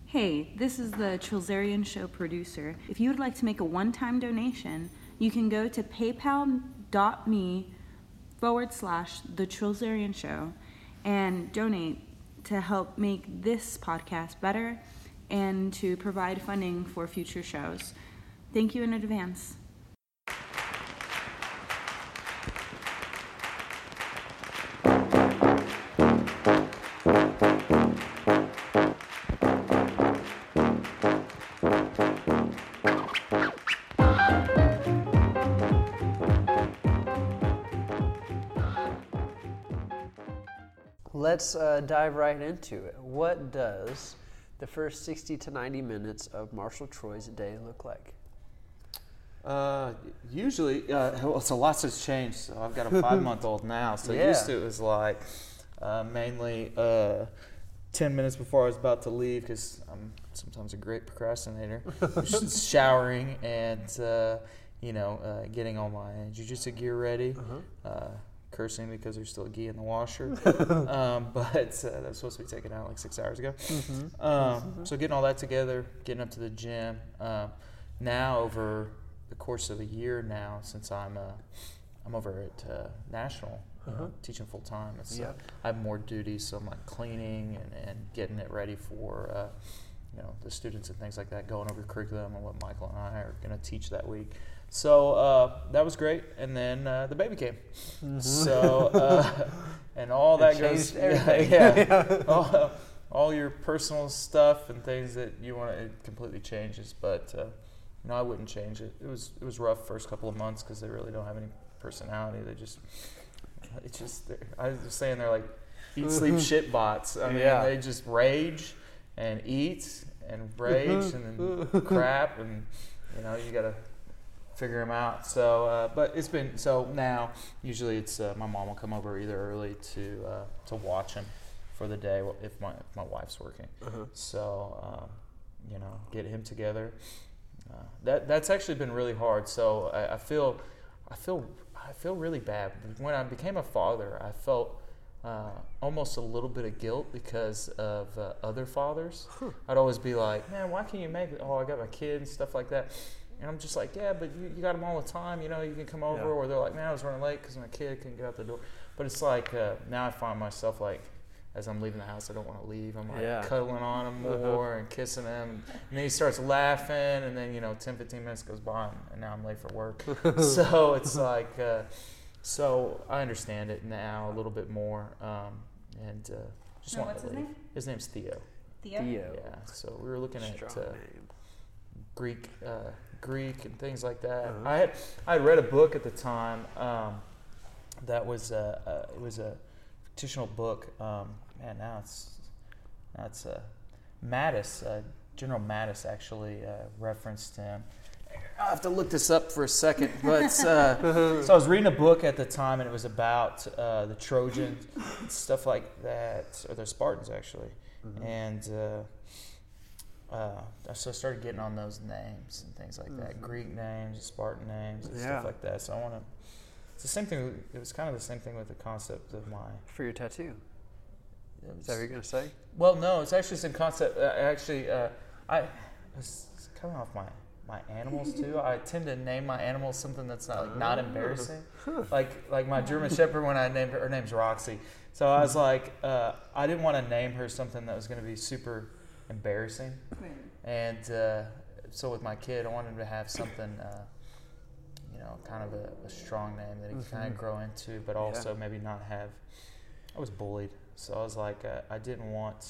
Hey, this is the Trilzerian Show producer. If you would like to make a one-time donation, you can go to paypal.me/The Trilzerian Show and donate to help make this podcast better and to provide funding for future shows. Thank you in advance. Let's dive right into it. What does the first 60 to 90 minutes of Marshall Troy's day look like? Usually, so lots has changed. So I've got a 5-month-old now. So used to it was like mainly 10 minutes before I was about to leave, because I'm sometimes a great procrastinator. Just showering and getting all my jiu-jitsu gear ready. Cursing because there's still gi in the washer, but that was supposed to be taken out like 6 hours ago. So getting all that together, getting up to the gym. Now over the course of a year now, since I'm over at National, teaching full time, I have more duties, so I'm like cleaning and getting it ready for the students and things like that, going over curriculum and what Michael and I are going to teach that week. So that was great, and then the baby came. So and all that goes, all your personal stuff and things that you want, it completely changes. But I wouldn't change it. It was rough first couple of months because they really don't have any personality. I was just saying they're like eat, sleep, shit bots. I mean, they just rage and eat and rage and then crap, and you gotta figure them out. So, but it's been so now. Usually, it's my mom will come over either early to watch him for the day if my wife's working. So, get him together. That's actually been really hard. So I feel really bad. When I became a father, I felt almost a little bit of guilt because of other fathers. I'd always be like, man, why can't you make it? Oh, I got my kid and stuff like that. And I'm just like, yeah, but you got them all the time. You can come over. Or they're like, man, I was running late because my kid couldn't get out the door. But it's like now I find myself like, as I'm leaving the house, I don't want to leave. I'm like cuddling on him more and kissing him. And then he starts laughing, and then 10, 15 minutes goes by, and now I'm late for work. So it's like, so I understand it now a little bit more, and just want to leave. Name? His name's Theo. Theo. Yeah. So we were looking at Greek and things like that. I had read a book at the time that was it was a fictional book. Now it's Mattis. General Mattis actually referenced him. I'll have to look this up for a second. But so I was reading a book at the time, and it was about the Trojans, stuff like that, or the Spartans actually, and. So I started getting on those names and things like that, Greek names, Spartan names, and stuff like that. So I want to. It's the same thing. It was kind of the same thing with the concept of for your tattoo. Is that what you're gonna say? Well, no, it's actually some concept. I was coming off my animals too. I tend to name my animals something that's not embarrassing. Like my German Shepherd, when I named her name's Roxy. So I was like, I didn't want to name her something that was going to be super embarrassing. And so with my kid, I wanted him to have something, kind of a strong name that he could kind of grow into, but also maybe not have. I was bullied, so I was like, I didn't want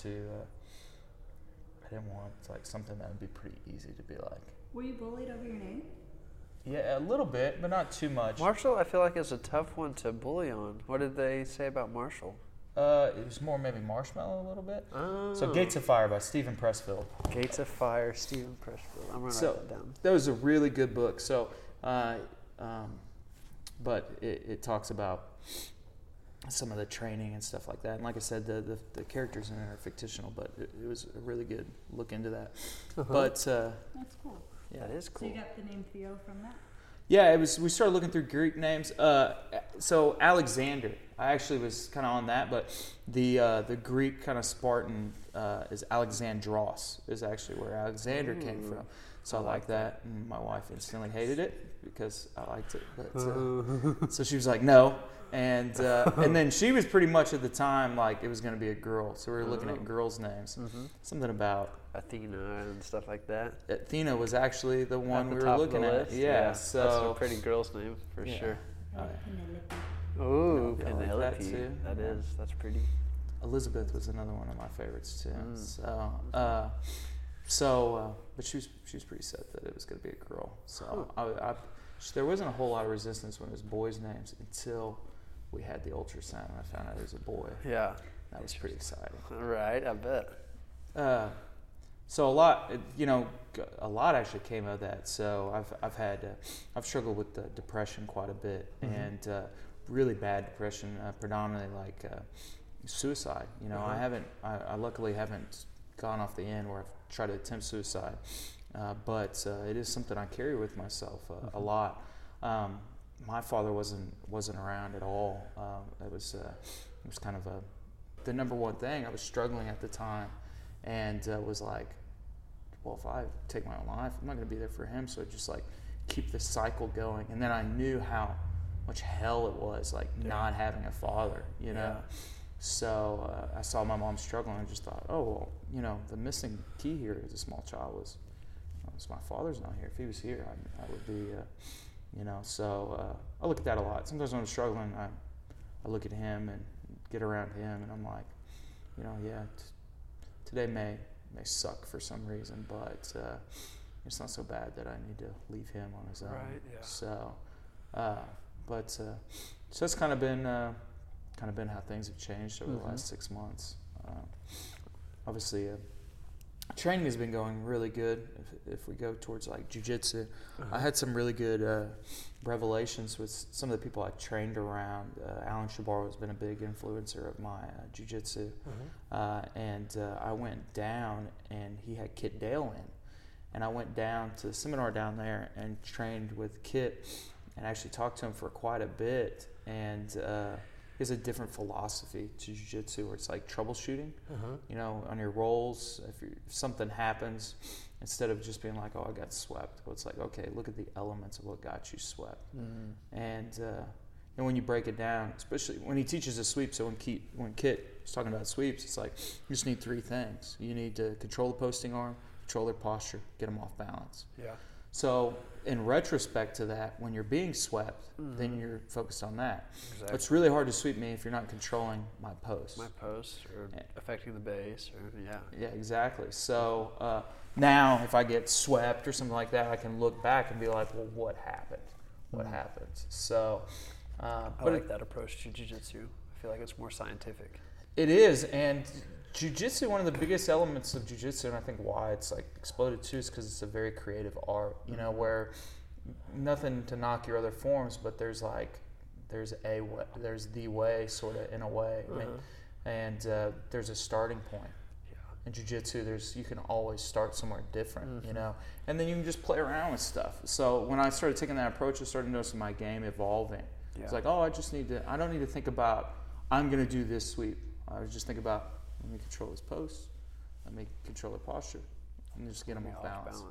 like something that would be pretty easy to be like. Were you bullied over your name? Yeah, a little bit, but not too much. Marshall, I feel like is a tough one to bully on. What did they say about Marshall? It was more maybe Marshmallow a little bit. Oh. So Gates of Fire by Stephen Pressfield. Gates of Fire, Stephen Pressfield. I'm going to write that down. That was a really good book. So, but it talks about some of the training and stuff like that. And like I said, the characters in it are fictional, but it was a really good look into that. But that's cool. Yeah, that is cool. So you got the name Theo from that? Yeah, it was. We started looking through Greek names. So Alexander. I actually was kind of on that, but the Greek kind of Spartan is Alexandros is actually where Alexander came from. So I like that, and my wife instantly hated it because I liked it. But, so she was like, no. And then she was pretty much at the time like it was going to be a girl. So we were looking at girls' names. Something about Athena and stuff like that. Athena was actually the one At the we were top of looking the at. list. Yeah, so that's a pretty girl's name for sure. Ooh, Yeah, I like Penelope. that too. That's pretty. Elizabeth was another one of my favorites too. But she was pretty set that it was going to be a girl. So there wasn't a whole lot of resistance when it was boys' names until we had the ultrasound and I found out it was a boy. Yeah. That was pretty exciting. All right, I bet. So a lot actually came out of that. So I've struggled with depression quite a bit, and really bad depression, predominantly like suicide. I luckily haven't gone off the end where I've tried to attempt suicide, but it is something I carry with myself a lot. My father wasn't around at all. It was kind of the number one thing. I was struggling at the time, and was like, well, if I take my own life, I'm not going to be there for him. So I just like keep this cycle going. And then I knew how much hell it was, like not having a father, you know. Yeah. So I saw my mom struggling. I just thought, oh, well, the missing key here as a small child was my father's not here. If he was here, I would be, So I look at that a lot. Sometimes when I'm struggling, I look at him and get around him, and I'm like, today may suck for some reason, but it's not so bad that I need to leave him on his own. Right. Yeah. So, so that's kind of been how things have changed over the last 6 months. Obviously, training has been going really good. If we go towards like jiu-jitsu, I had some really good revelations with some of the people I trained around. Alan Shabar has been a big influencer of my jiu-jitsu, and I went down and he had Kit Dale in, and I went down to the seminar down there and trained with Kit and actually talked to him for quite a bit, and he has a different philosophy to jiu-jitsu where it's like troubleshooting, on your rolls. If something happens, instead of just being like, oh, I got swept, well, it's like, okay, look at the elements of what got you swept. And when you break it down, especially when he teaches a sweep, so when Kit is talking about sweeps, it's like you just need 3 things. You need to control the posting arm, control their posture, get them off balance. Yeah. So in retrospect to that, when you're being swept, then you're focused on that. Exactly. It's really hard to sweep me if you're not controlling my post. Or affecting the base, Yeah, exactly. So now if I get swept or something like that, I can look back and be like, well, what happened? What happened? So, I like that approach to jiu-jitsu. I feel like it's more scientific. It is, and jiu-jitsu, one of the biggest elements of jiu-jitsu, and I think why it's like exploded too, is because it's a very creative art, where nothing to knock your other forms, but there's the way, sort of, in a way. And there's a starting point. In jiu-jitsu, you can always start somewhere different, and then you can just play around with stuff. So when I started taking that approach, I started noticing my game evolving. Yeah. It's like, oh, I don't need to think about, I'm going to do this sweep. I was just thinking about, let me control his post, let me control their posture, and just get them off balance.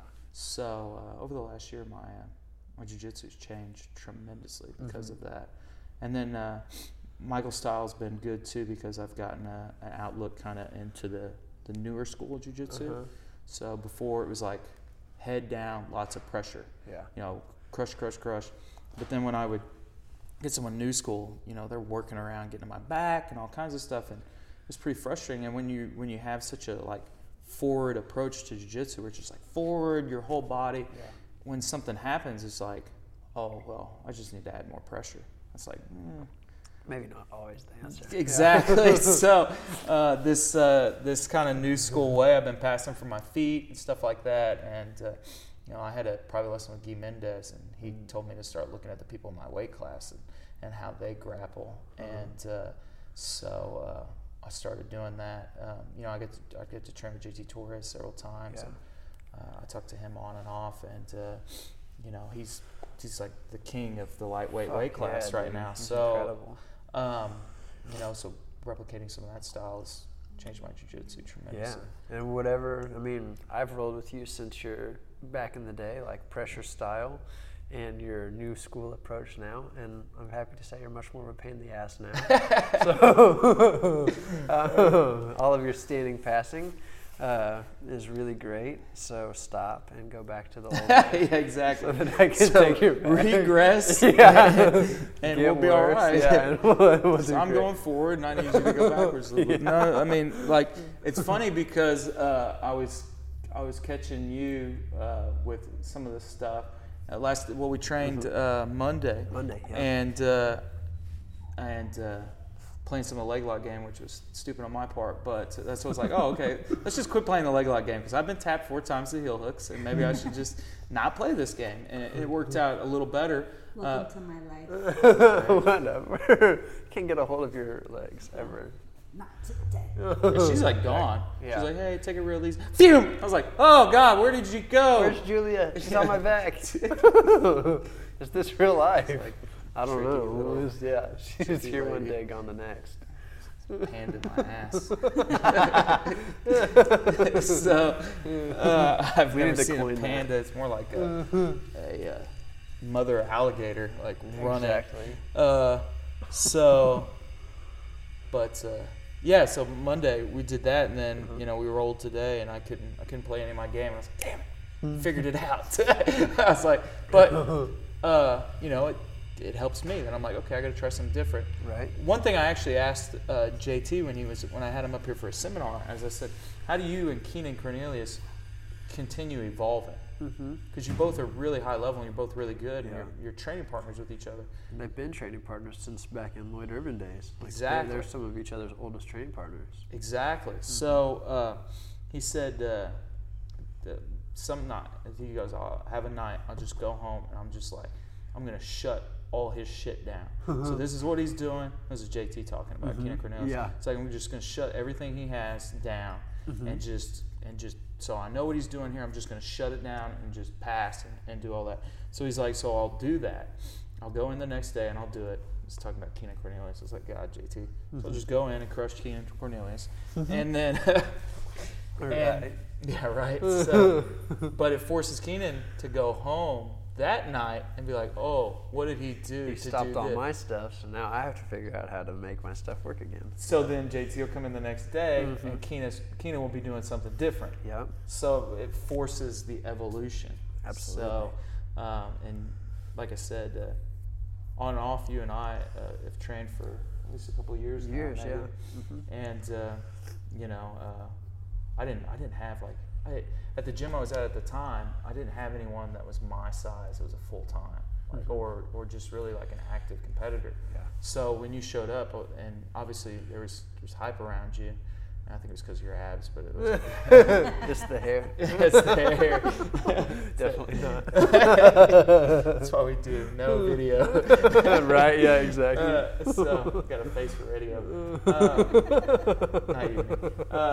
So over the last year, my jiu-jitsu's changed tremendously because of that. And then Michael Style's been good too, because I've gotten an outlook kind of into the newer school of jiu-jitsu. So before it was like head down, lots of pressure. Crush. But then when I would get someone new school, they're working around, getting to my back and all kinds of stuff, and it's pretty frustrating. And when you have such a like forward approach to jiu-jitsu, where it's just like forward your whole body, when something happens, it's like, oh well, I just need to add more pressure. It's like maybe not always the answer. Exactly. So this kind of new school way, I've been passing from my feet and stuff like that, and I had a private lesson with Guy Mendez, and he told me to start looking at the people in my weight class and how they grapple, and so I started doing that. I get to train with JT Torres several times, and I talk to him on and off, and he's like the king of the lightweight weight class right now. So So replicating some of that style has changed my jiu-jitsu tremendously. Yeah, and whatever, I mean, I've rolled with you since you're back in the day, like pressure style, and your new school approach now, and I'm happy to say you're much more of a pain in the ass now. So all of your standing passing is really great, so stop and go back to the old way. Yeah, exactly. So that I can take your regress, and we'll be all right. Yeah, we'll so I'm going forward, and I need you to go backwards a little bit. No, I mean, like, it's funny because I was catching you with some of this stuff. We trained Monday. Yeah. And playing some of the leg lock game, which was stupid on my part, but that's what I was like, oh, okay, let's just quit playing the leg lock game because I've been tapped 4 times the heel hooks, and maybe I should just not play this game. And it worked out a little better. Welcome to my life. Whatever. Can't get a hold of your legs ever. Not today. Yeah, she's like gone. Yeah. She's like, hey, take it real easy. Phew! I was like, oh God, where did you go? Where's Julia? She's on my back. Is this real life? Like, I don't know. little She's here one lady. day, gone the next. Hand in my ass. So I've never seen a panda. It's more like a mother alligator, like running. Exactly. So Monday we did that, and then we rolled today, and I couldn't play any of my game. And I was like, damn it, figured it out. I was like, but it helps me. Then I'm like, okay, I got to try something different. Right. One thing I actually asked JT when I had him up here for a seminar, as I said, how do you and Keenan Cornelius continue evolving? Because you both are really high level and you're both really good, and you're training partners with each other. And they've been training partners since back in Lloyd Irvin days. Like Exactly. They're some of each other's oldest training partners. Exactly. So he said some night, he goes, I'll have a night, I'll just go home, and I'm just like, I'm going to shut all his shit down. So this is what he's doing. This is JT talking about Keenan Cornelius. Yeah. It's like, I'm just going to shut everything he has down and just so I know what he's doing here. I'm just going to shut it down and just pass and do all that. So he's like, so I'll do that. I'll go in the next day and I'll do it. He's talking about Keenan Cornelius. I was like, God, JT. So I'll just go in and crush Keenan Cornelius. And then yeah, right. So, but it forces Keenan to go home that night and be like, oh, what did he do? He stopped all my stuff, so now I have to figure out how to make my stuff work again. So then JT will come in the next day, and Keenan will be doing something different. Yep. So it forces the evolution. Absolutely. So, and like I said, on and off, you and I have trained for at least a couple of years now. Yeah. And I didn't have at the gym I was at the time, I didn't have anyone that was my size. It was a full time, or just really like an active competitor. Yeah. So when you showed up, and obviously there's hype around you. And I think it was because of your abs, but it was Just the hair. It's the hair. Definitely not. That's why we do no video. Right? Yeah. Exactly. So got a face for radio. Not even.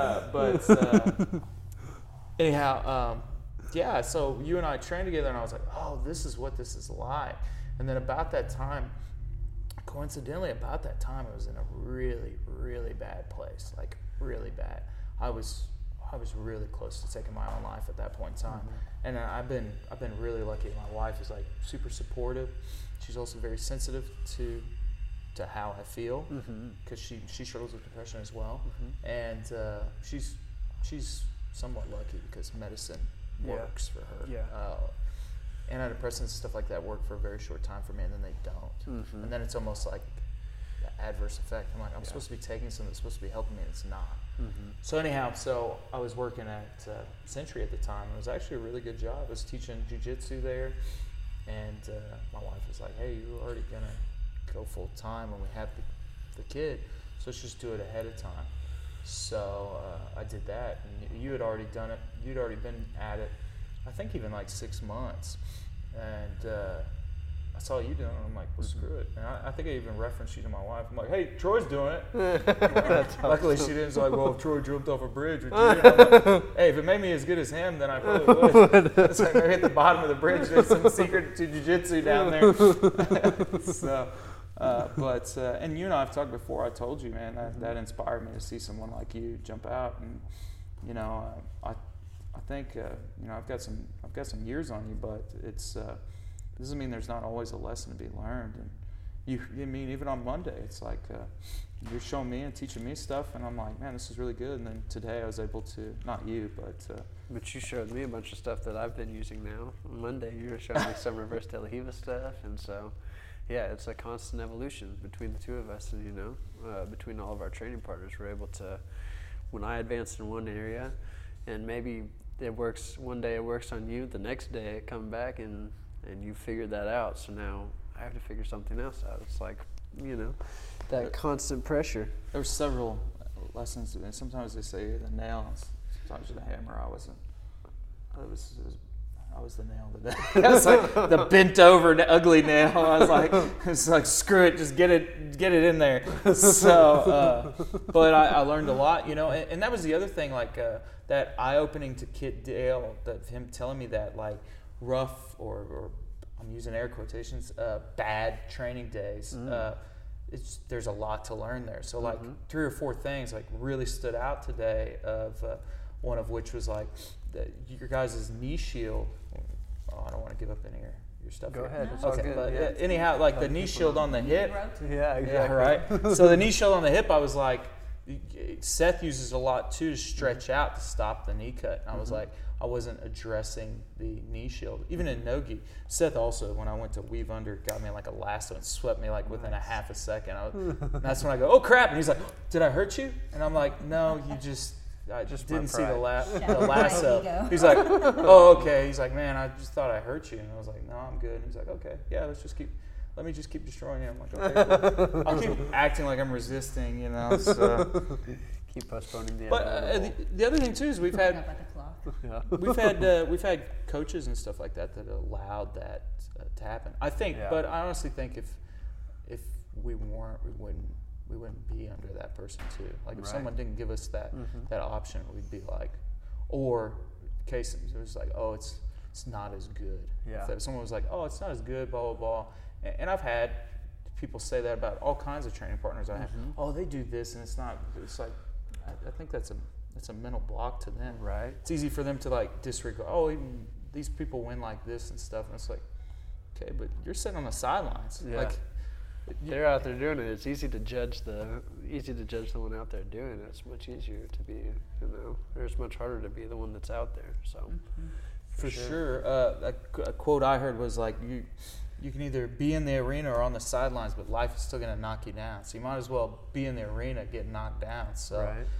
Anyhow, so you and I trained together, and I was like, oh, this is what this is like. And then coincidentally, it was in a really, really bad place, like really bad. I was really close to taking my own life at that point in time. And I've been really lucky. My wife is like super supportive. She's also very sensitive to how I feel, because she struggles with depression as well. And she's somewhat lucky because medicine works for her. Yeah. Antidepressants and stuff like that work for a very short time for me, and then they don't. And then it's almost like the adverse effect. I'm like, I'm supposed to be taking something that's supposed to be helping me, and it's not. So anyhow, I was working at Century at the time. It was actually a really good job. I was teaching jiu-jitsu there, and my wife was like, hey, you're already going to go full time when we have the kid, so let's just do it ahead of time. So I did that, and you had already done it. You'd already been at it, I think even like 6 months. And I saw you doing it, and I'm like, well, screw it. And I think I even referenced you to my wife. I'm like, hey, Troy's doing it. Luckily, she didn't. She's like, well, if Troy jumped off a bridge with you. And I'm like, hey, if it made me as good as him, then I probably would. It's like maybe at the bottom of the bridge, there's some secret to jiu-jitsu down there. So, And you and I have talked before. I told you, man, that inspired me to see someone like you jump out. And I think I've got some years on you, but it's doesn't mean there's not always a lesson to be learned. And even on Monday, it's like you're showing me and teaching me stuff, and I'm like, man, this is really good. And then today I was able to, not you, but you showed me a bunch of stuff that I've been using now. On Monday, you were showing me some reverse De La Riva stuff, and so, yeah, it's a constant evolution between the two of us, and between all of our training partners, we're able to, when I advance in one area, and maybe it works one day, it works on you, the next day it comes back and you figured that out, so now I have to figure something else out. It's like, that constant pressure. There were several lessons. Sometimes they say the nail, sometimes the hammer. I was the nail today. I was like the bent over ugly nail. I was like, screw it, just get it in there. So, but I learned a lot, and that was the other thing, like that eye opening to Kit Dale, that him telling me that like rough or I'm using air quotations, bad training days. There's a lot to learn there. So like 3 or 4 things like really stood out today. One of which was like your guys' knee shield. Oh, I don't want to give up any of your stuff. Go ahead. It's okay, all good. but yeah. Anyhow, like the knee shield on the hip. Yeah, exactly. Yeah, right. So the knee shield on the hip, I was like, Seth uses a lot too to stretch out to stop the knee cut. And I was like, I wasn't addressing the knee shield. Even in no-gi, Seth also, when I went to weave under, got me like a lasso and swept me like within a half a second. That's when I go, oh crap! And he's like, did I hurt you? And I'm like, no, I just didn't see the lasso. He's like, oh okay. He's like, man, I just thought I hurt you. And I was like, no, I'm good. And he's like, okay, yeah, let me just keep destroying you. I'm like, okay, cool. I'll keep acting like I'm resisting, So. Keep postponing the But the other thing too is we've had coaches and stuff like that allowed that to happen. I think, but I honestly think if we weren't, we wouldn't be under that person too. Like if someone didn't give us that option, we'd be like, or case it was like, oh, it's not as good. Yeah. If someone was like, oh, it's not as good, blah blah blah, and I've had people say that about all kinds of training partners I have. Oh, they do this and it's not. It's like. I think that's a mental block to them. Right. It's easy for them to like disregard. Oh, these people win like this and stuff, and it's like, okay, but you're sitting on the sidelines. Yeah. Like, they're out there doing it. It's easy to judge the one out there doing it. It's much easier to be, or it's much harder to be the one that's out there. So, for sure. A quote I heard was like, you can either be in the arena or on the sidelines, but life is still going to knock you down. So you might as well be in the arena, get knocked down. So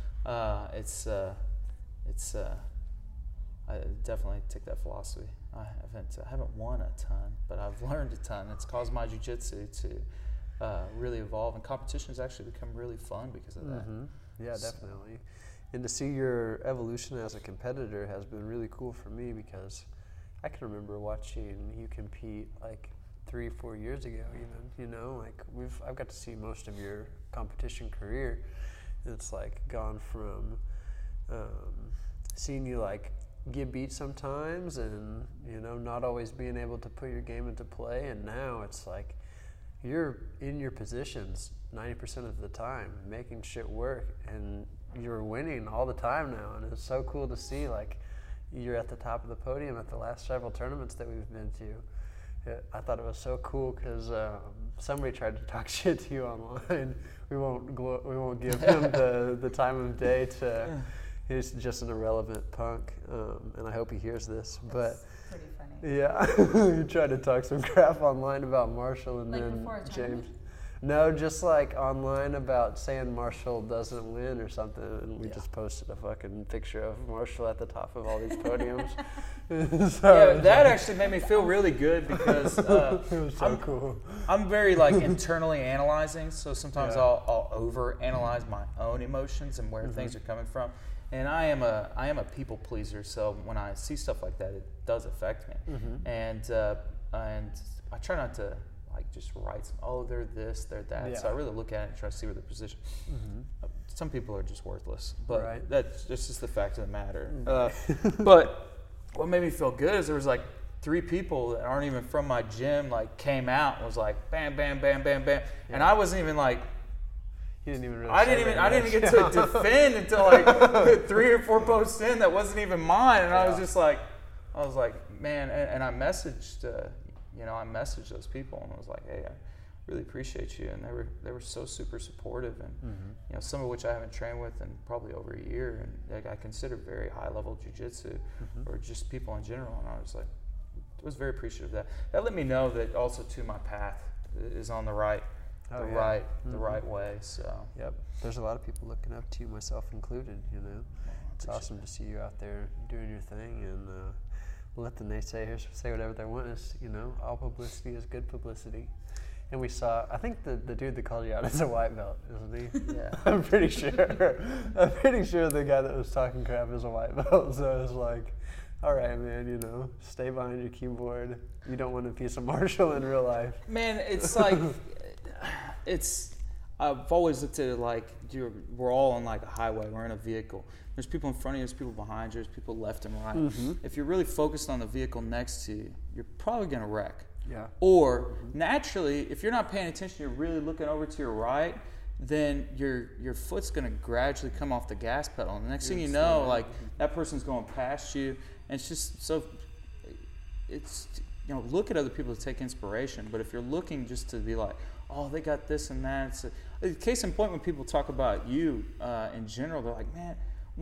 I definitely take that philosophy. I haven't won a ton, but I've learned a ton. It's caused my jiu-jitsu to really evolve, and competition has actually become really fun because of that. Yeah, definitely. And to see your evolution as a competitor has been really cool for me, because I can remember watching you compete like 3-4 years ago even, I've got to see most of your competition career. It's like gone from seeing you like get beat sometimes and, not always being able to put your game into play, and now it's like you're in your positions 90% of the time, making shit work, and you're winning all the time now, and it's so cool to see, like, you're at the top of the podium at the last several tournaments that we've been to. I thought it was so cool because somebody tried to talk shit to you online. We won't give him the time of day to. He's just an irrelevant punk, and I hope he hears this. That's pretty funny. Yeah, he tried to talk some crap online about Marshall, and like then before a James. tournament? No, just like online about saying Marshall doesn't win or something, and we just posted a fucking picture of Marshall at the top of all these podiums. So that actually made me feel really good because it was so cool. I'm very like internally analyzing, so sometimes I'll over analyze my own emotions and where things are coming from. And I am a people pleaser, so when I see stuff like that, it does affect me. And I try not to like just write they're this, they're that. Yeah. So I really look at it and try to see where the position. Some people are just worthless, but that's just the fact of the matter. But what made me feel good is there was like 3 people that aren't even from my gym like came out and was like bam, bam, bam, bam, bam, and I wasn't even like. You didn't even really I didn't get to defend until like 3 or 4 posts in that wasn't even mine, and I was like, man, and I messaged, I messaged those people, and I was like, hey, I really appreciate you, and they were so super supportive, and some of which I haven't trained with in probably over a year, and like, I consider very high level jiu-jitsu, or just people in general, and I was very appreciative of that. That let me know that also too my path is on the right. The right way. So yep, there's a lot of people looking up to you, myself included. It's awesome to see you out there doing your thing, and we'll let the naysayers say whatever they want. Is all publicity is good publicity. And we saw, I think the dude that called you out is a white belt, isn't he? Yeah. I'm pretty sure the guy that was talking crap is a white belt. So I was like, all right, man, stay behind your keyboard. You don't want a piece of Marshall in real life. Man, it's like. I've always looked at it like we're all on like a highway. We're in a vehicle. There's people in front of you, there's people behind you, there's people left and right. If you're really focused on the vehicle next to you, you're probably going to wreck. Yeah. Or naturally, if you're not paying attention, you're really looking over to your right, then your foot's going to gradually come off the gas pedal. And the next thing you know, like that person's going past you, and it's just so. It's look at other people to take inspiration. But if you're looking just to be like, oh, they got this and that. It's a case in point when people talk about you in general, they're like, man,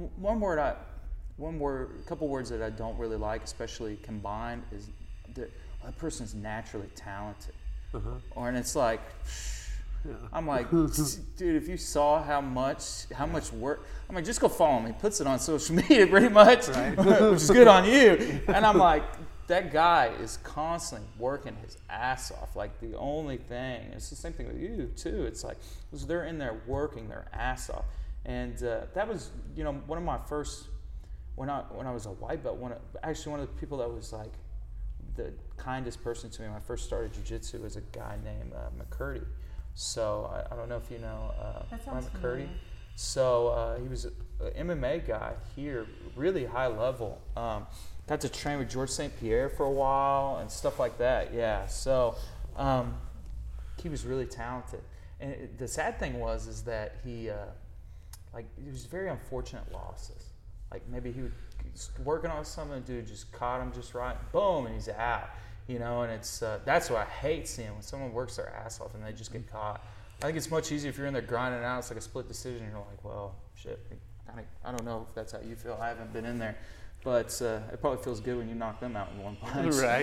a couple words that I don't really like, especially combined, is that person's naturally talented. And it's like, I'm like, dude, if you saw how much work, I'm like, just go follow him. He puts it on social media pretty much, which is good on you. And I'm like, that guy is constantly working his ass off. Like the only thing, it's the same thing with you too. It's like they're in there working their ass off, and that was one of my first when I was a white belt. One of the people that was like the kindest person to me when I first started jiu-jitsu was a guy named McCurdy. So I don't know if you know Ryan McCurdy. So he was an MMA guy here, really high level. Got to train with George St. Pierre for a while and stuff like that. Yeah, so he was really talented. And the sad thing was that he was very unfortunate losses. Like maybe he was working on something, dude just caught him just right, boom, and he's out. And it's that's what I hate seeing when someone works their ass off and they just get caught. I think it's much easier if you're in there grinding out. It's like a split decision. You're like, well, shit. I don't know if that's how you feel. I haven't been in there. But it probably feels good when you knock them out in one punch. Right.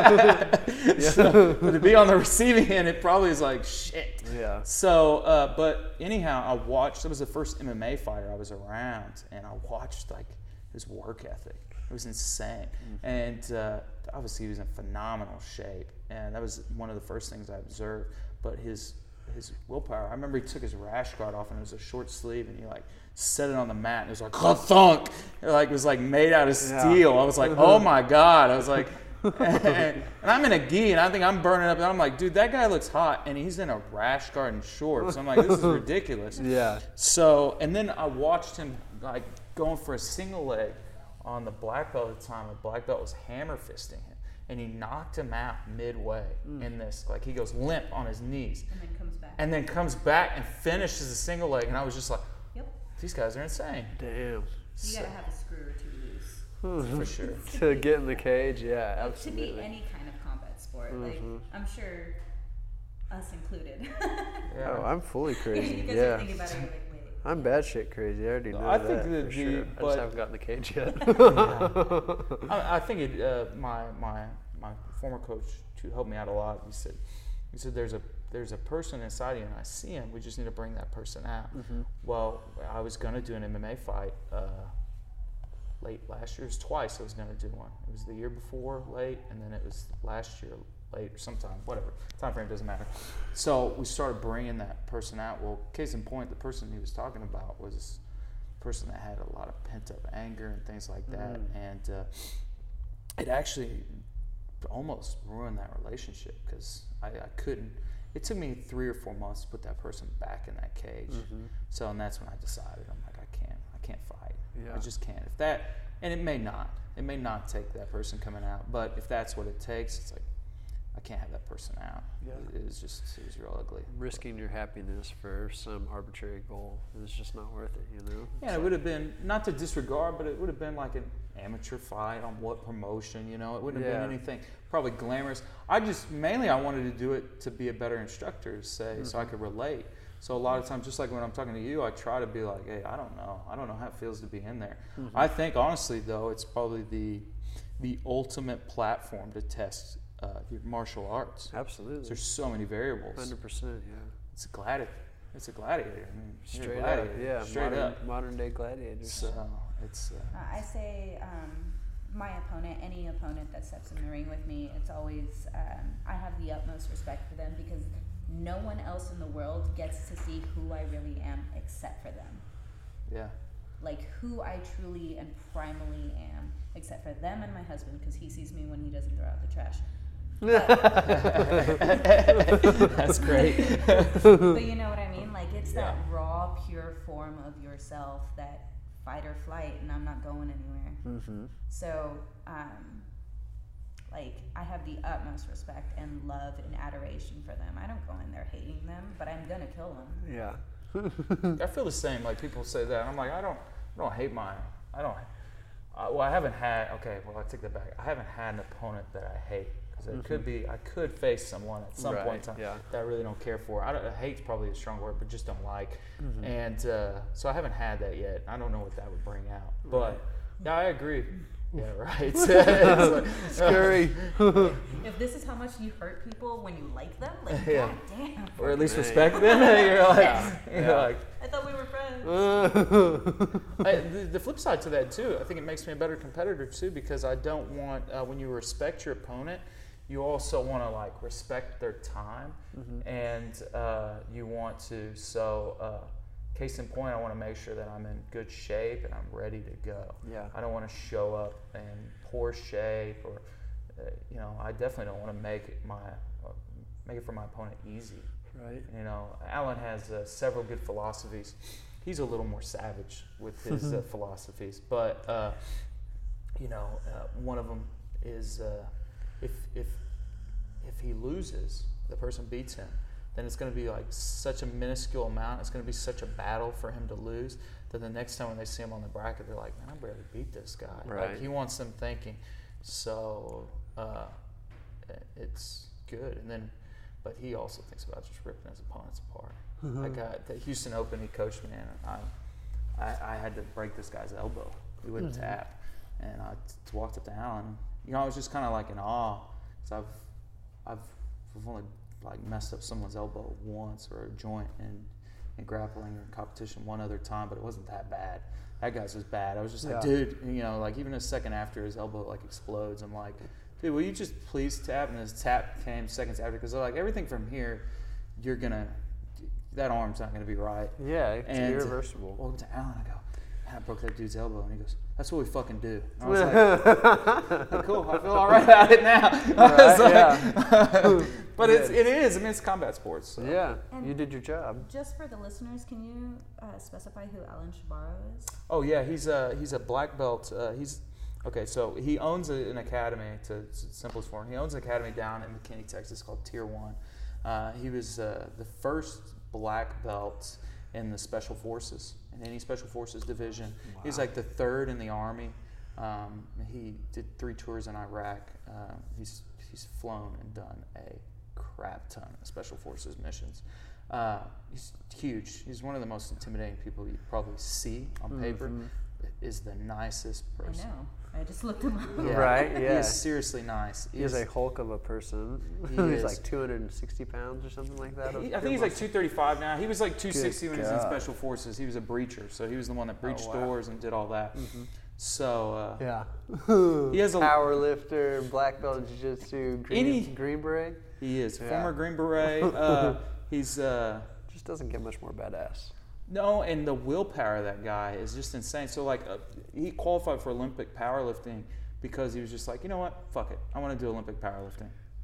But to be on the receiving end, it probably is like, shit. Yeah. So, but anyhow, that was the first MMA fighter I was around, and I watched like his work ethic. It was insane. And obviously he was in phenomenal shape, and that was one of the first things I observed. But his willpower, I remember he took his rash guard off, and it was a short sleeve, and he like set it on the mat, and it was like thunk. It was like made out of steel. I was like, oh my god. I was like, and I'm in a gi, and I think I'm burning up, and I'm like, dude, that guy looks hot, and he's in a rash guard and shorts. I'm like, this is ridiculous. Yeah. So, and then I watched him like going for a single leg on the black belt at the time. The black belt was hammer fisting him, and he knocked him out midway in this. Like he goes limp on his knees, and then comes back and finishes a single leg, and I was just like, these guys are insane. Damn. You gotta have a screw or two loose. For sure. To get in the cage, yeah, absolutely. To be any kind of combat sport, like I'm sure us included. Oh, I'm fully crazy. Because yeah. you're thinking about it, you're like, wait. I'm bad shit crazy. I already know I that. think that for sure. I just haven't gotten in the cage yet. I think my former coach who helped me out a lot. He said there's a person inside of you, and I see him. We just need to bring that person out. Well, I was going to do an MMA fight late last year. It was twice I was going to do one. It was the year before late, and then it was last year late or sometime, whatever. Time frame doesn't matter. So we started bringing that person out. Well, case in point, the person he was talking about was a person that had a lot of pent-up anger and things like that. And it actually almost ruined that relationship because I couldn't. It took me 3 or 4 months to put that person back in that cage. So, and that's when I decided, I'm like, I can't fight. Yeah. I just can't. If that, And it may not take that person coming out, but if that's what it takes, it's like, I can't have that person out. Yeah. It was real ugly. Risking your happiness for some arbitrary goal is just not worth it, you know? Yeah, it would have been, not to disregard, but it would have been like an amateur fight on what promotion, you know? It wouldn't have been anything probably glamorous. I wanted to do it to be a better instructor, say, so I could relate. So a lot of times, just like when I'm talking to you, I try to be like, hey, I don't know how it feels to be in there. I think, honestly, though, it's probably the ultimate platform to test your martial arts. Absolutely. There's so many variables. 100%, yeah. It's a gladiator. I mean, Straight gladiator. up, yeah. Straight up. Modern day gladiators. So it's. I say my opponent, any opponent that steps in the ring with me, it's always I have the utmost respect for them because no one else in the world gets to see who I really am except for them. Yeah. Like who I truly and primally am, except for them and my husband, because he sees me when he doesn't throw out the trash. That's great. But you know what I mean? Like it's that raw, pure form of yourself, that fight or flight, and I'm not going anywhere. So, like I have the utmost respect and love and adoration for them. I don't go in there hating them, but I'm gonna kill them. Yeah. I feel the same. Like people say that. I'm like, I don't hate mine. I haven't had. Okay, well I take that back. I haven't had an opponent that I hate. Because I could face someone at some point in time that I really don't care for. Hate's probably a strong word, but just don't like. And so I haven't had that yet. I don't know what that would bring out. But yeah, I agree. Yeah, right. It's like, scary. If this is how much you hurt people when you like them, like goddamn. Or at least respect them. You're like, I thought we were friends. The flip side to that too, I think it makes me a better competitor too, because I don't want when you respect your opponent, you also want to like respect their time, and you want to. So, case in point, I want to make sure that I'm in good shape and I'm ready to go. Yeah. I don't want to show up in poor shape, or I definitely don't want to make it for my opponent easy. Right. Alan has several good philosophies. He's a little more savage with his philosophies, but one of them is if he loses, the person beats him, then it's going to be like such a minuscule amount. It's going to be such a battle for him to lose that the next time when they see him on the bracket, they're like, man, I barely beat this guy. Right. Like he wants them thinking. So it's good. But he also thinks about just ripping his opponents apart. I got the Houston Open. He coached me, and I had to break this guy's elbow. He wouldn't tap, and I walked up to Alan. I was just kind of like in awe, because I've only like messed up someone's elbow once, or a joint in grappling or in competition one other time, but it wasn't that bad. That guy's was bad. I was just like, dude, like even a second after his elbow like explodes, I'm like, dude, will you just please tap? And his tap came seconds after, because they're like, everything from here, that arm's not gonna be right. Yeah, it's irreversible. I walked to Alan, I go, man, I broke that dude's elbow, and he goes, that's what we fucking do. And I was like, cool, I feel all right about it now. But it is. I mean, it's combat sports. So. Yeah, you did your job. Just for the listeners, can you specify who Alan Shabaro is? Oh yeah, he's a black belt. So he owns an academy. To simplest form, he owns an academy down in McKinney, Texas, called Tier 1. He was the first black belt in the Special Forces, in any Special Forces division. Wow. He's like the third in the Army. He did 3 tours in Iraq. He's flown and done a crap ton of Special Forces missions. He's huge. He's one of the most intimidating people you probably see on paper. Is the nicest person. I know. I just looked him up. Yeah. Right, yeah. He is seriously nice. He's a hulk of a person. He's like 260 pounds or something like that. I think he's like 235 now. He was like 260 when he was in Special Forces. He was a breacher, so he was the one that breached doors and did all that. So he has a power lifter, black belt in jiu-jitsu, green beret. He is former Green Beret. He's just doesn't get much more badass. No, and the willpower of that guy is just insane. So like he qualified for Olympic powerlifting because he was just like, you know what, fuck it, I want to do Olympic powerlifting.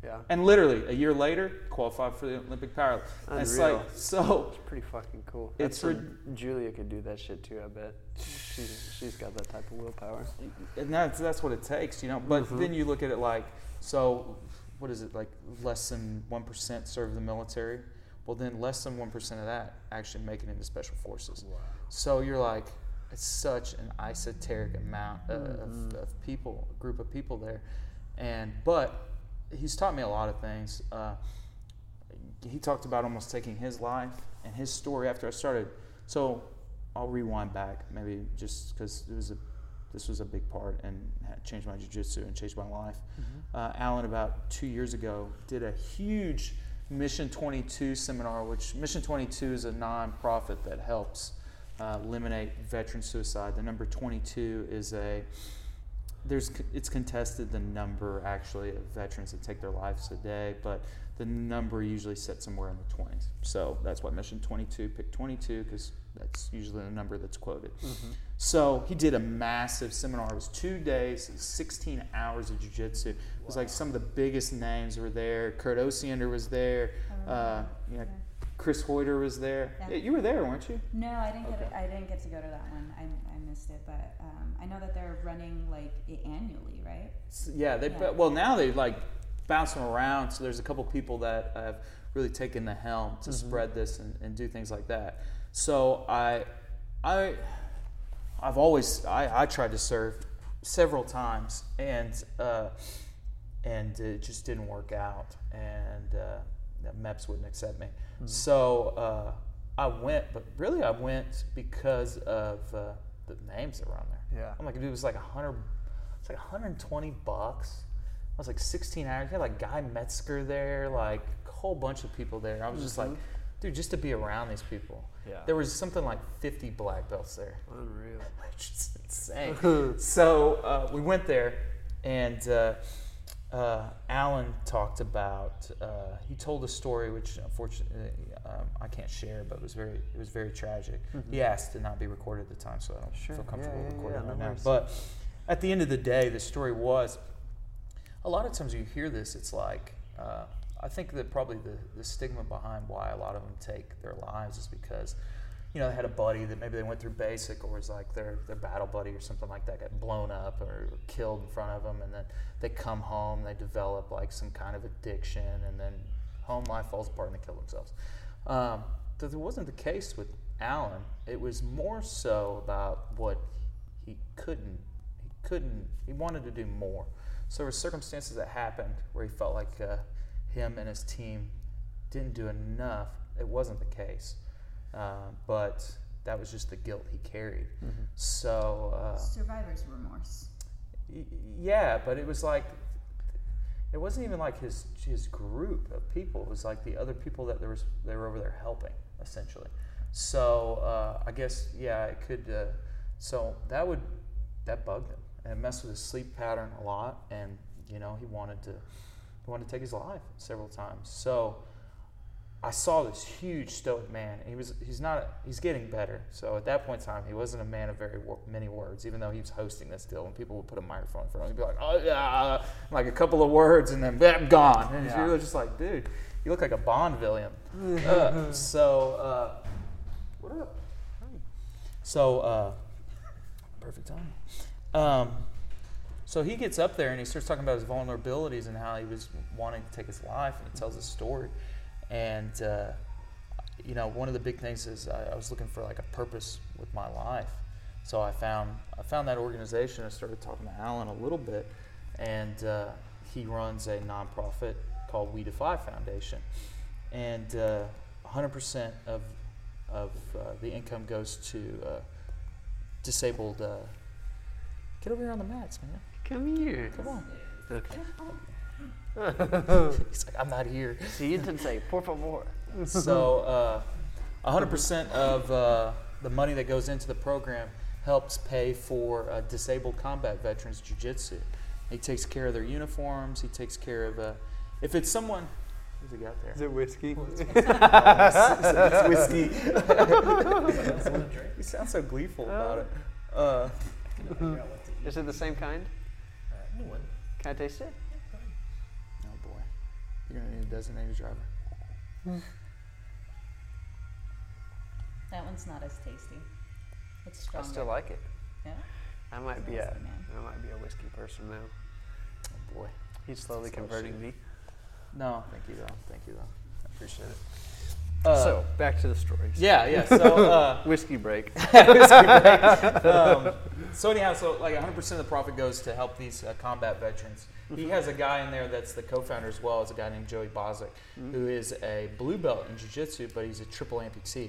Yeah. And literally, a year later, qualified for the Olympic power. It's like, so. It's pretty fucking cool. Julia could do that shit too, I bet. She's got that type of willpower. And that's what it takes, you know. But then you look at it like, so what is it, like less than 1% serve the military? Well, then less than 1% of that actually make it into special forces. Wow. So you're like, it's such an esoteric amount of people, a group of people there. But he's taught me a lot of things. He talked about almost taking his life and his story after I started. So I'll rewind back, maybe just because this was a big part and changed my jiu-jitsu and changed my life. Alan, about 2 years ago, did a huge Mission 22 seminar, which Mission 22 is a nonprofit that helps eliminate veteran suicide. The number 22 is it's contested, the number actually of veterans that take their lives a day, but the number usually sits somewhere in the 20s. So that's why Mission 22 picked 22, because that's usually the number that's quoted. So he did a massive seminar. It was 2 days, 16 hours of jiu-jitsu. It was like some of the biggest names were there. Kurt Osiander was there. Chris Hoyter was there. Yeah, you were there, weren't you? No, I didn't get to go to that one. I missed it, but I know that they're running like it annually, right? Well, now they like bounce them around. So there's a couple people that have really taken the helm to spread this and do things like that. So I've always tried to serve several times, and it just didn't work out, and MEPS wouldn't accept me. So I went, but really I went because of the names that were on there. Yeah. I'm like, dude, it was like $120. I was like 16 hours. You had like Guy Metzger there, like a whole bunch of people there. I was just like, dude, just to be around these people. Yeah. There was something like 50 black belts there. Unreal. Which is insane. So we went there, and Alan talked about. He told a story which, unfortunately, I can't share, but it was very tragic. He asked to not be recorded at the time, so I don't feel comfortable recording right now. But at the end of the day, the story was. A lot of times you hear this, it's like. I think that probably the stigma behind why a lot of them take their lives is because, they had a buddy that maybe they went through basic, or was like their battle buddy or something like that got blown up or killed in front of them, and then they come home, they develop like some kind of addiction, and then home life falls apart and they kill themselves. That wasn't the case with Alan. It was more so about what he wanted to do more. So there were circumstances that happened where he felt like him and his team didn't do enough. It wasn't the case, but that was just the guilt he carried. So survivor's remorse. Yeah, but it was like it wasn't even like his group of people. It was like the other people that they were over there helping, essentially. So I guess it could. So that bugged him and messed with his sleep pattern a lot, and he wanted to take his life several times. So I saw this huge stoic man. He's getting better. So at that point in time, he wasn't a man of very many words, even though he was hosting this deal. When people would put a microphone in front of him, he'd be like, oh yeah, like a couple of words, and then gone. And you're just like, dude, you look like a Bond villain. What up? So, perfect time. So he gets up there and he starts talking about his vulnerabilities and how he was wanting to take his life, and he tells his story. And one of the big things is I was looking for like a purpose with my life. So I found that organization. I started talking to Alan a little bit, and he runs a nonprofit called We Defy Foundation, and 100% of the income goes to disabled. Get over here on the mats, man. Come here. Come on. Okay. He's like, I'm not here. Siéntense, por favor. So 100% of the money that goes into the program helps pay for disabled combat veterans jiu-jitsu. He takes care of their uniforms. He takes care of if it's someone. What's he got there? Is it whiskey? It's whiskey. You sound so gleeful about it. Is it the same kind? New one. Can I taste it? Oh boy. You're going to need a designated driver. That one's not as tasty. It's I stronger. still like it. Yeah. I might be Awesome, man. a whiskey person now. Oh, boy. He's slowly Slow converting shit. me. No, thank you, though. Thank you, though. I appreciate it. So back to the stories. Yeah. So, Whiskey break. So anyhow, like 100% of the profit goes to help these combat veterans. He has a guy in there that's the co-founder as well, as a guy named Joey Bozic, who is a blue belt in jiu-jitsu, but he's a triple amputee.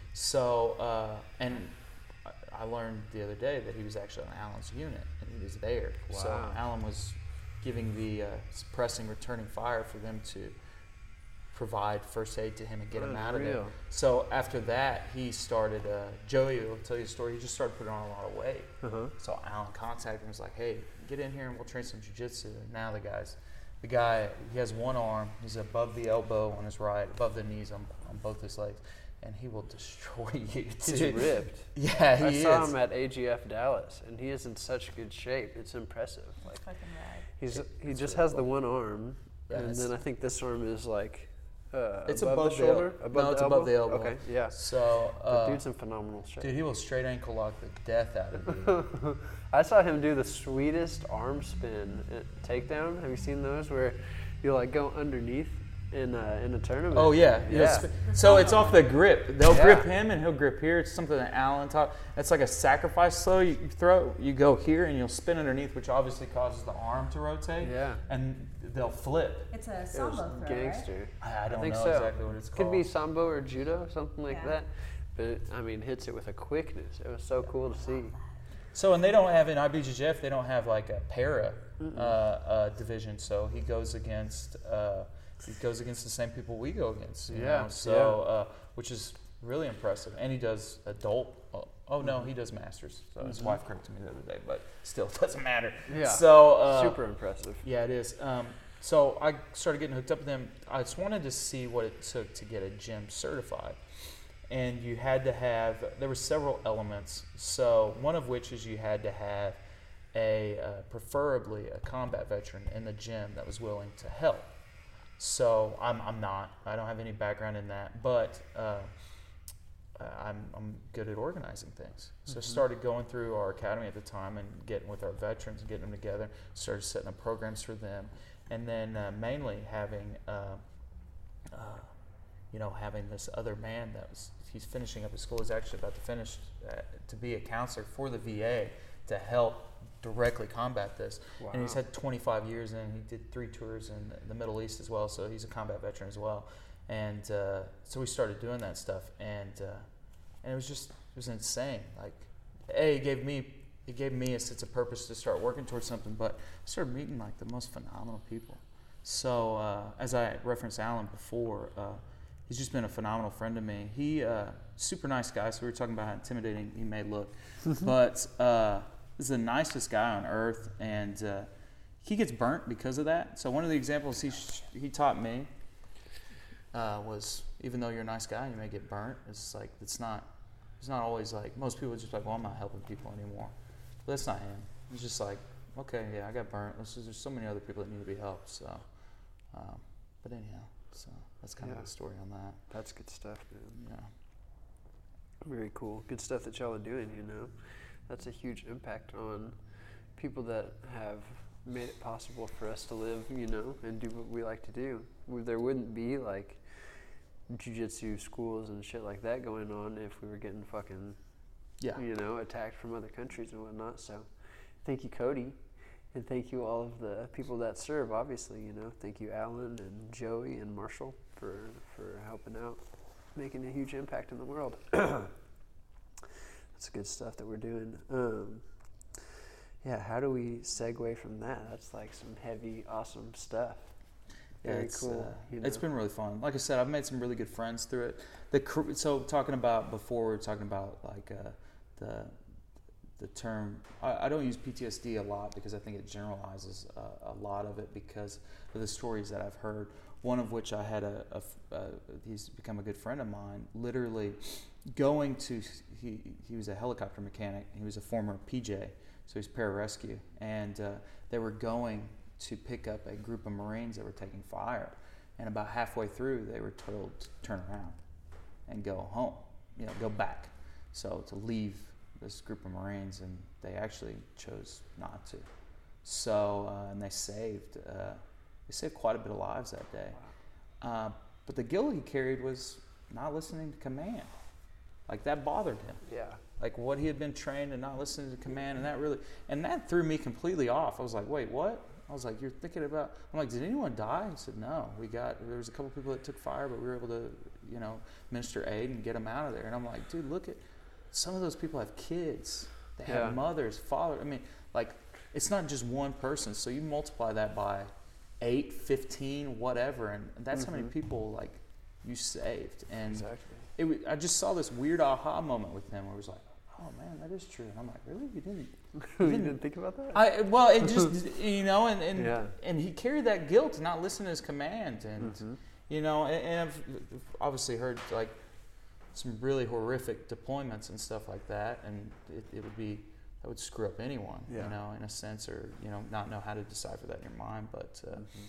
So, and I learned the other day that he was actually on Alan's unit, and he was there. Wow. So Alan was giving the suppressing returning fire for them to provide first aid to him and get him out of there. Unreal. So after that, he started, Joey will tell you a story, he just started putting on a lot of weight. So Alan contacted him and was like, hey, get in here and we'll train some jiu-jitsu. And now the guy, he has one arm, he's above the elbow on his right, above the knees on both his legs, and he will destroy you. He's ripped. Yeah, I he saw is. him at AGF Dallas, and he is in such good shape. It's impressive. Like Fucking rad. he It's just really has the cool. one arm, Yeah, and it's- then I think this arm is like It's above above the the shoulder. no, it's above the elbow. Okay, yeah. So, The dude's in phenomenal shape. dude, he will straight ankle lock the death out of you. I saw him do the sweetest arm spin takedown. Have you seen those where you like go underneath in a tournament? Oh yeah, yeah. So it's off the grip. They'll Yeah. grip him, and he'll grip here. It's something that Alan taught. It's like a sacrifice throw. You throw, you go here, and you'll spin underneath, which obviously causes the arm to rotate. Yeah. And they'll flip. It's a It was sambo throw, gangster. I don't think know so. exactly what it's called. Could be sambo or judo, something like Yeah. that. But I mean, hits it with a quickness. It was so cool to see. So, and they don't have in IBJJF, they don't have like a para division. So he goes against the same people we go against. You Yeah, know? So which is really impressive. And he does adult. Oh no, he does masters. So his wife corrected me the other day, but still it doesn't matter. Yeah. So Super impressive. Yeah, it is. So I started getting hooked up with them. I just wanted to see what it took to get a gym certified. And you had to have, there were several elements. So one of which is you had to have preferably a combat veteran in the gym that was willing to help. So I'm not. I don't have any background in that, but I'm good at organizing things. So I started going through our academy at the time and getting with our veterans and getting them together. Started setting up programs for them, and then mainly having having this other man he's finishing up his school. He's actually about to finish to be a counselor for the VA to help directly combat this. Wow. And he's had 25 years in. He did 3 tours in the Middle East as well, so he's a combat veteran as well. And so we started doing that stuff, and it was insane. Like, it gave me a sense of purpose to start working towards something, but I started meeting like the most phenomenal people. So as I referenced Alan before, he's just been a phenomenal friend to me. He super nice guy. So we were talking about how intimidating he may look, but he's the nicest guy on earth, and he gets burnt because of that. So one of the examples he taught me was, even though you're a nice guy, you may get burnt. It's like it's not always like, most people are just like, well, I'm not helping people anymore. But that's not him. He's just like, okay, yeah, I got burnt. There's so many other people that need to be helped. So, but anyhow, so that's kind of the story on that. That's good stuff, man. Yeah. Very cool. Good stuff that y'all are doing, you know. That's a huge impact on people that have made it possible for us to live, you know, and do what we like to do. There wouldn't be, like, jiu-jitsu schools and shit like that going on if we were getting fucking, you know, attacked from other countries and whatnot. So thank you, Cody. And thank you all of the people that serve, obviously, you know. Thank you, Alan and Joey and Marshall for helping out, making a huge impact in the world. That's good stuff that we're doing. How do we segue from that? That's like some heavy, awesome stuff. Very cool. You know? It's been really fun. Like I said, I've made some really good friends through it. So talking about before, we were talking about like the term. I don't use PTSD a lot because I think it generalizes a lot of it because of the stories that I've heard. One of which I had he's become a good friend of mine. Literally going to he was a helicopter mechanic. He was a former PJ, so he's pararescue, and they were going to pick up a group of Marines that were taking fire. And about halfway through, they were told to turn around and go home, go back. So to leave this group of Marines, and they actually chose not to. So, and they saved quite a bit of lives that day. Wow. But the guilt he carried was not listening to command. Like, that bothered him. Yeah. Like, what he had been trained and not listening to command, and that threw me completely off. I was like, wait, what? I was like, you're thinking about, I'm like, did anyone die? He said, no. There was a couple people that took fire, but we were able to, minister aid and get them out of there. And I'm like, dude, look at, some of those people have kids. They have mothers, fathers. I mean, like, it's not just one person. So you multiply that by 8, 15, whatever, and that's how many people, like, you saved. And exactly. I just saw this weird aha moment with him where it was like, oh man, that is true. And I'm like, really? You didn't think about that? It just, and he carried that guilt to not listen to his command. And, and I've obviously heard, like, some really horrific deployments and stuff like that. And it would screw up anyone, in a sense, or, not know how to decipher that in your mind. But,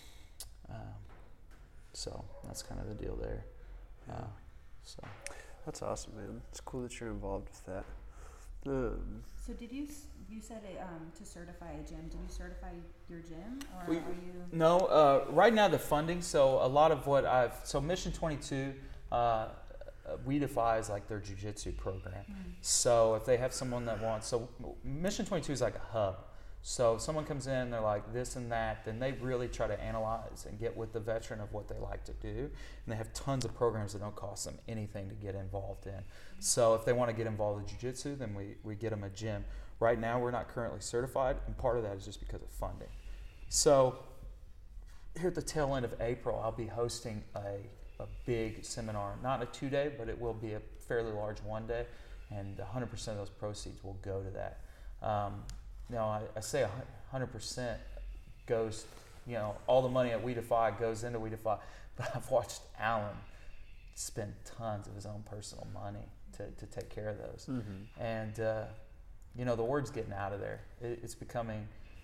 so that's kind of the deal there. So that's awesome, man. It's cool that you're involved with that. So did you said to certify a gym? Did you certify your gym, or are you? No, right now the funding. So a lot of what so Mission 22, we defy like their jiu-jitsu program. Mm-hmm. So if they have someone that wants, so Mission 22 is like a hub. So if someone comes in, they're like this and that, then they really try to analyze and get with the veteran of what they like to do. And they have tons of programs that don't cost them anything to get involved in. So if they want to get involved in jiu-jitsu, then we get them a gym. Right now, we're not currently certified, and part of that is just because of funding. So here at the tail end of April, I'll be hosting a big seminar, not a 2-day, but it will be a fairly large 1-day, and 100% of those proceeds will go to that. I say 100% goes, all the money at We Defy goes into We Defy, but I've watched Alan spend tons of his own personal money to take care of those. Mm-hmm. And, the word's getting out of there. It's becoming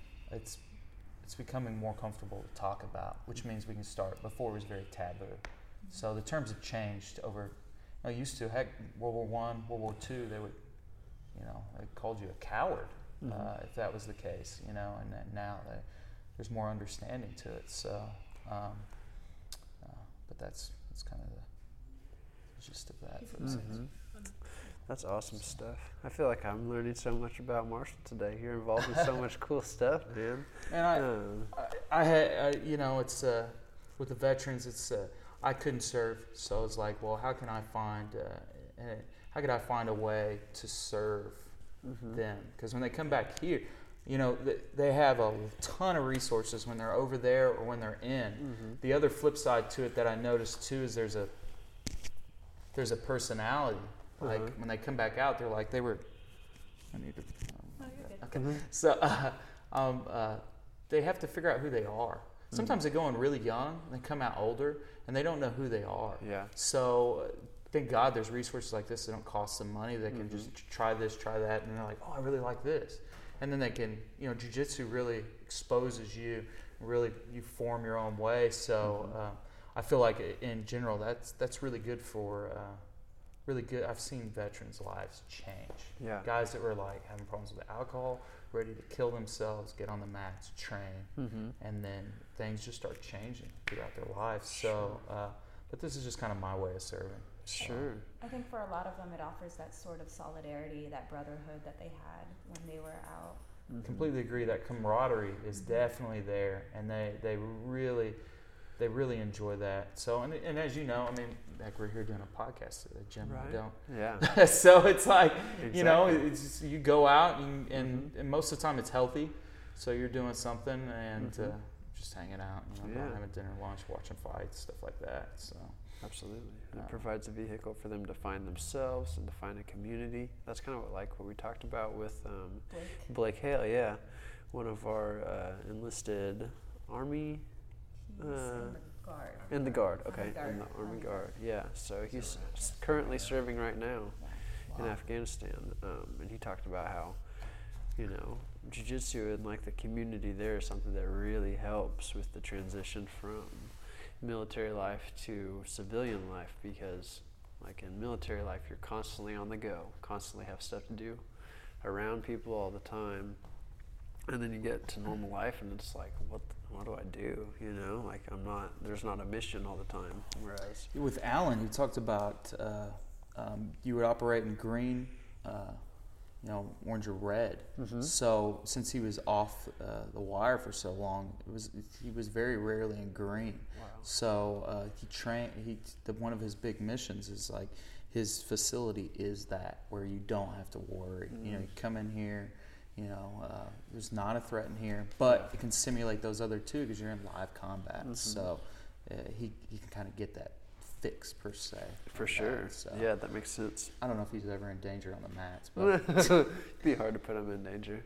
more comfortable to talk about, which means we can start. Before it was very taboo. Mm-hmm. So the terms have changed over, used to, World War I, World War II, they would, they called you a coward. If that was the case, and now there's more understanding to it. So, but that's kind of the gist of that. For That's awesome stuff. I feel like I'm learning so much about Marshall today. You're involved in so much cool stuff, man. And I had, it's with the veterans. It's I couldn't serve, so it's like, well, how could I find a way to serve them? Because when they come back here, they have a ton of resources when they're over there or when they're in. The other flip side to it that I noticed too is there's a personality. Like when they come back out, they're like I need to. Okay. So they have to figure out who they are. Sometimes they go in really young and they come out older and they don't know who they are. Yeah. So thank God there's resources like this that don't cost them money. They can just try this, try that, and they're like, oh, I really like this. And then they can, jiu-jitsu really exposes you, really you form your own way. So I feel like in general that's really good for, really good. I've seen veterans' lives change. Yeah. Guys that were like having problems with alcohol, ready to kill themselves, get on the mats, train, and then things just start changing throughout their lives. So, but this is just kind of my way of serving. Sure. I think for a lot of them, it offers that sort of solidarity, that brotherhood that they had when they were out. Completely agree. That camaraderie is definitely there, and they really enjoy that. So, and as you know, I mean, like we're here doing a podcast at the gym. Right. Don't. Yeah. So it's like, exactly. It's just, you go out and most of the time it's healthy. So you're doing something and just hanging out, having dinner, lunch, watching fights, stuff like that. So. Absolutely. It provides a vehicle for them to find themselves and to find a community. That's kind of what we talked about with Blake Hale, yeah. One of our enlisted Army... in the Guard, okay. In the Army Guard, yeah. So he's currently serving right now in Afghanistan. And he talked about how, jiu-jitsu and like the community there is something that really helps with the transition from military life to civilian life, because like in military life you're constantly on the go, constantly have stuff to do, around people all the time, and then you get to normal life and it's like, what do I do? You know, like there's not a mission all the time. Whereas with Alan, he talked about you would operate in green, orange or red. Mm-hmm. So since he was off the wire for so long, he was very rarely in green. Wow. So he trained. One of his big missions is like his facility is that where you don't have to worry. Mm-hmm. You know, you come in here. There's not a threat in here, but it can simulate those other two because you're in live combat. Mm-hmm. So he can kind of get that fix per se. For sure. So, yeah, that makes sense. I don't know if he's ever in danger on the mats, but It'd be hard to put him in danger.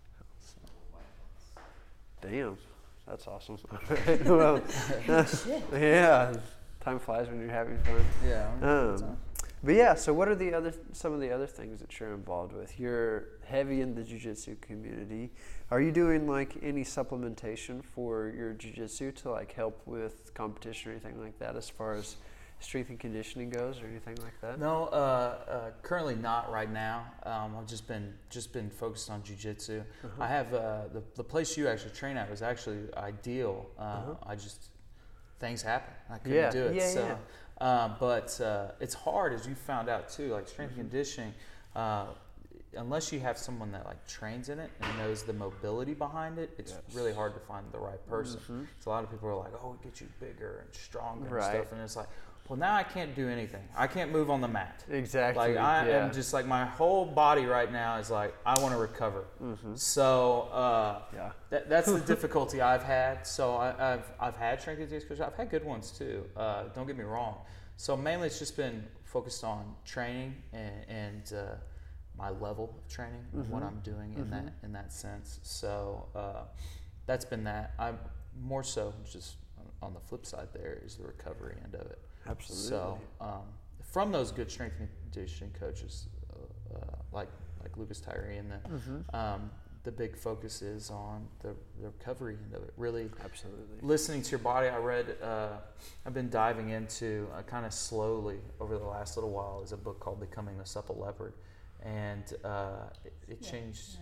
Damn, that's awesome. Well, yeah, time flies when you're having fun. yeah. But yeah, so what are some of the other things that you're involved with? You're heavy in the jiu-jitsu community. Are you doing like any supplementation for your jiu-jitsu to like help with competition or anything like that, as far as strength and conditioning goes, or anything like that? No, currently not right now. I've just been focused on jiu-jitsu. I have the place you actually train at was actually ideal. Things happen. I couldn't do it. Yeah. But it's hard, as you found out too. Like strength and conditioning, unless you have someone that like trains in it and knows the mobility behind it, it's really hard to find the right person. So a lot of people are like, "Oh, it gets you bigger and stronger and stuff," and it's like, well, now I can't do anything. I can't move on the mat. Exactly. Like I am just like, my whole body right now is like, I want to recover. So that's the difficulty I've had. So I've had strength and conditioning coaches. I've had good ones too. Don't get me wrong. So mainly it's just been focused on training and my level of training and what I'm doing in that sense. So that's been that. I'm more so just on the flip side. There is the recovery end of it. Absolutely. So from those good strength and conditioning coaches, like Lucas Tyree, and the big focus is on the recovery end of it. Really, listening to your body. I've been diving into kind of slowly over the last little while. Is a book called Becoming the Supple Leopard, and it changed.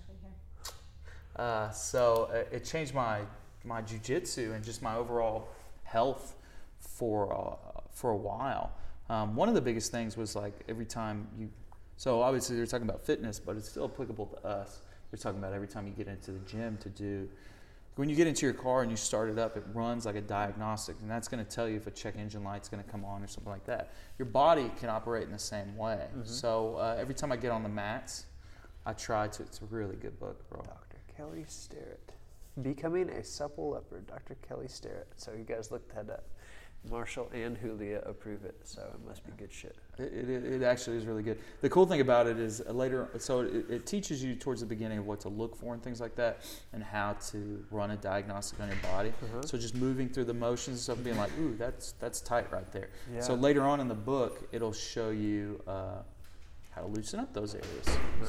It changed my jiu-jitsu and just my overall health for a while. One of the biggest things was like every time so obviously they're talking about fitness, but it's still applicable to us. They're talking about every time you get into the gym when you get into your car and you start it up, it runs like a diagnostic, and that's going to tell you if a check engine light's going to come on or something like that. Your body can operate in the same way. So every time I get on the mats, I try to. It's a really good book, bro. Dr. Kelly Starrett. Becoming a Supple Leopard, Dr. Kelly Starrett. So you guys look that up. Marshall and Julia approve it, so it must be good shit. It actually is really good. The cool thing about it is it teaches you towards the beginning of what to look for and things like that, and how to run a diagnostic on your body. So just moving through the motions and stuff, and being like, ooh, that's tight right there. Yeah. So later on in the book, it'll show you how to loosen up those areas and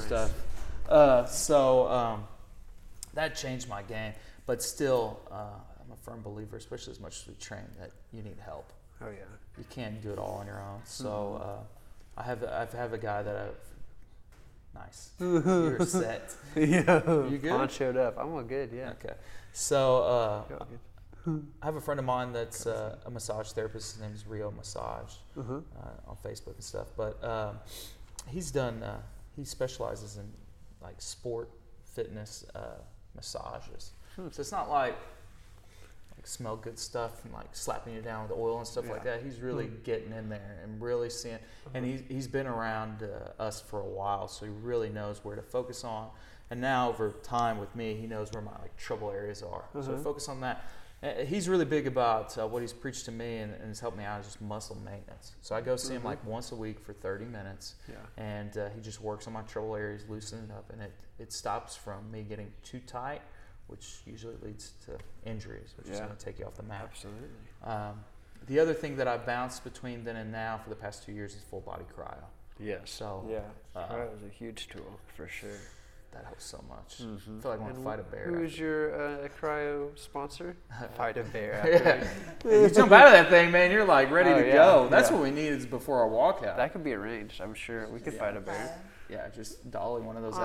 stuff. That changed my game, but still. I'm a firm believer, especially as much as we train, that you need help. Oh yeah. You can't do it all on your own. So I have a guy that nice. You're set. Yeah. You good? Juan showed up. I'm all good. Yeah. Okay. So I have a friend of mine that's a massage therapist. His name is Rio Massage on Facebook and stuff. But he's done. He specializes in like sport fitness massages. So it's not like smell good stuff and like slapping you down with oil and stuff like that. He's really getting in there and really seeing, and he's been around us for a while, so he really knows where to focus on. And now over time with me, he knows where my like trouble areas are. So I focus on that. He's really big about what he's preached to me and has helped me out is just muscle maintenance. So I go see him like once a week for 30 minutes, and he just works on my trouble areas, loosening it up, and it stops from me getting too tight, which usually leads to injuries, which is going to take you off the mat. Absolutely. The other thing that I've bounced between then and now for the past 2 years is full body cryo. Yes. So cryo is a huge tool for sure. That helps so much. I feel like I want to And fight a bear. Who is your cryo sponsor? Fight a bear. You jump out of that thing, man, you're like ready Oh, to yeah, go. That's yeah. what we need is before our walkout. That could be arranged. I'm sure we could fight a bear. Yeah, just dolly one of those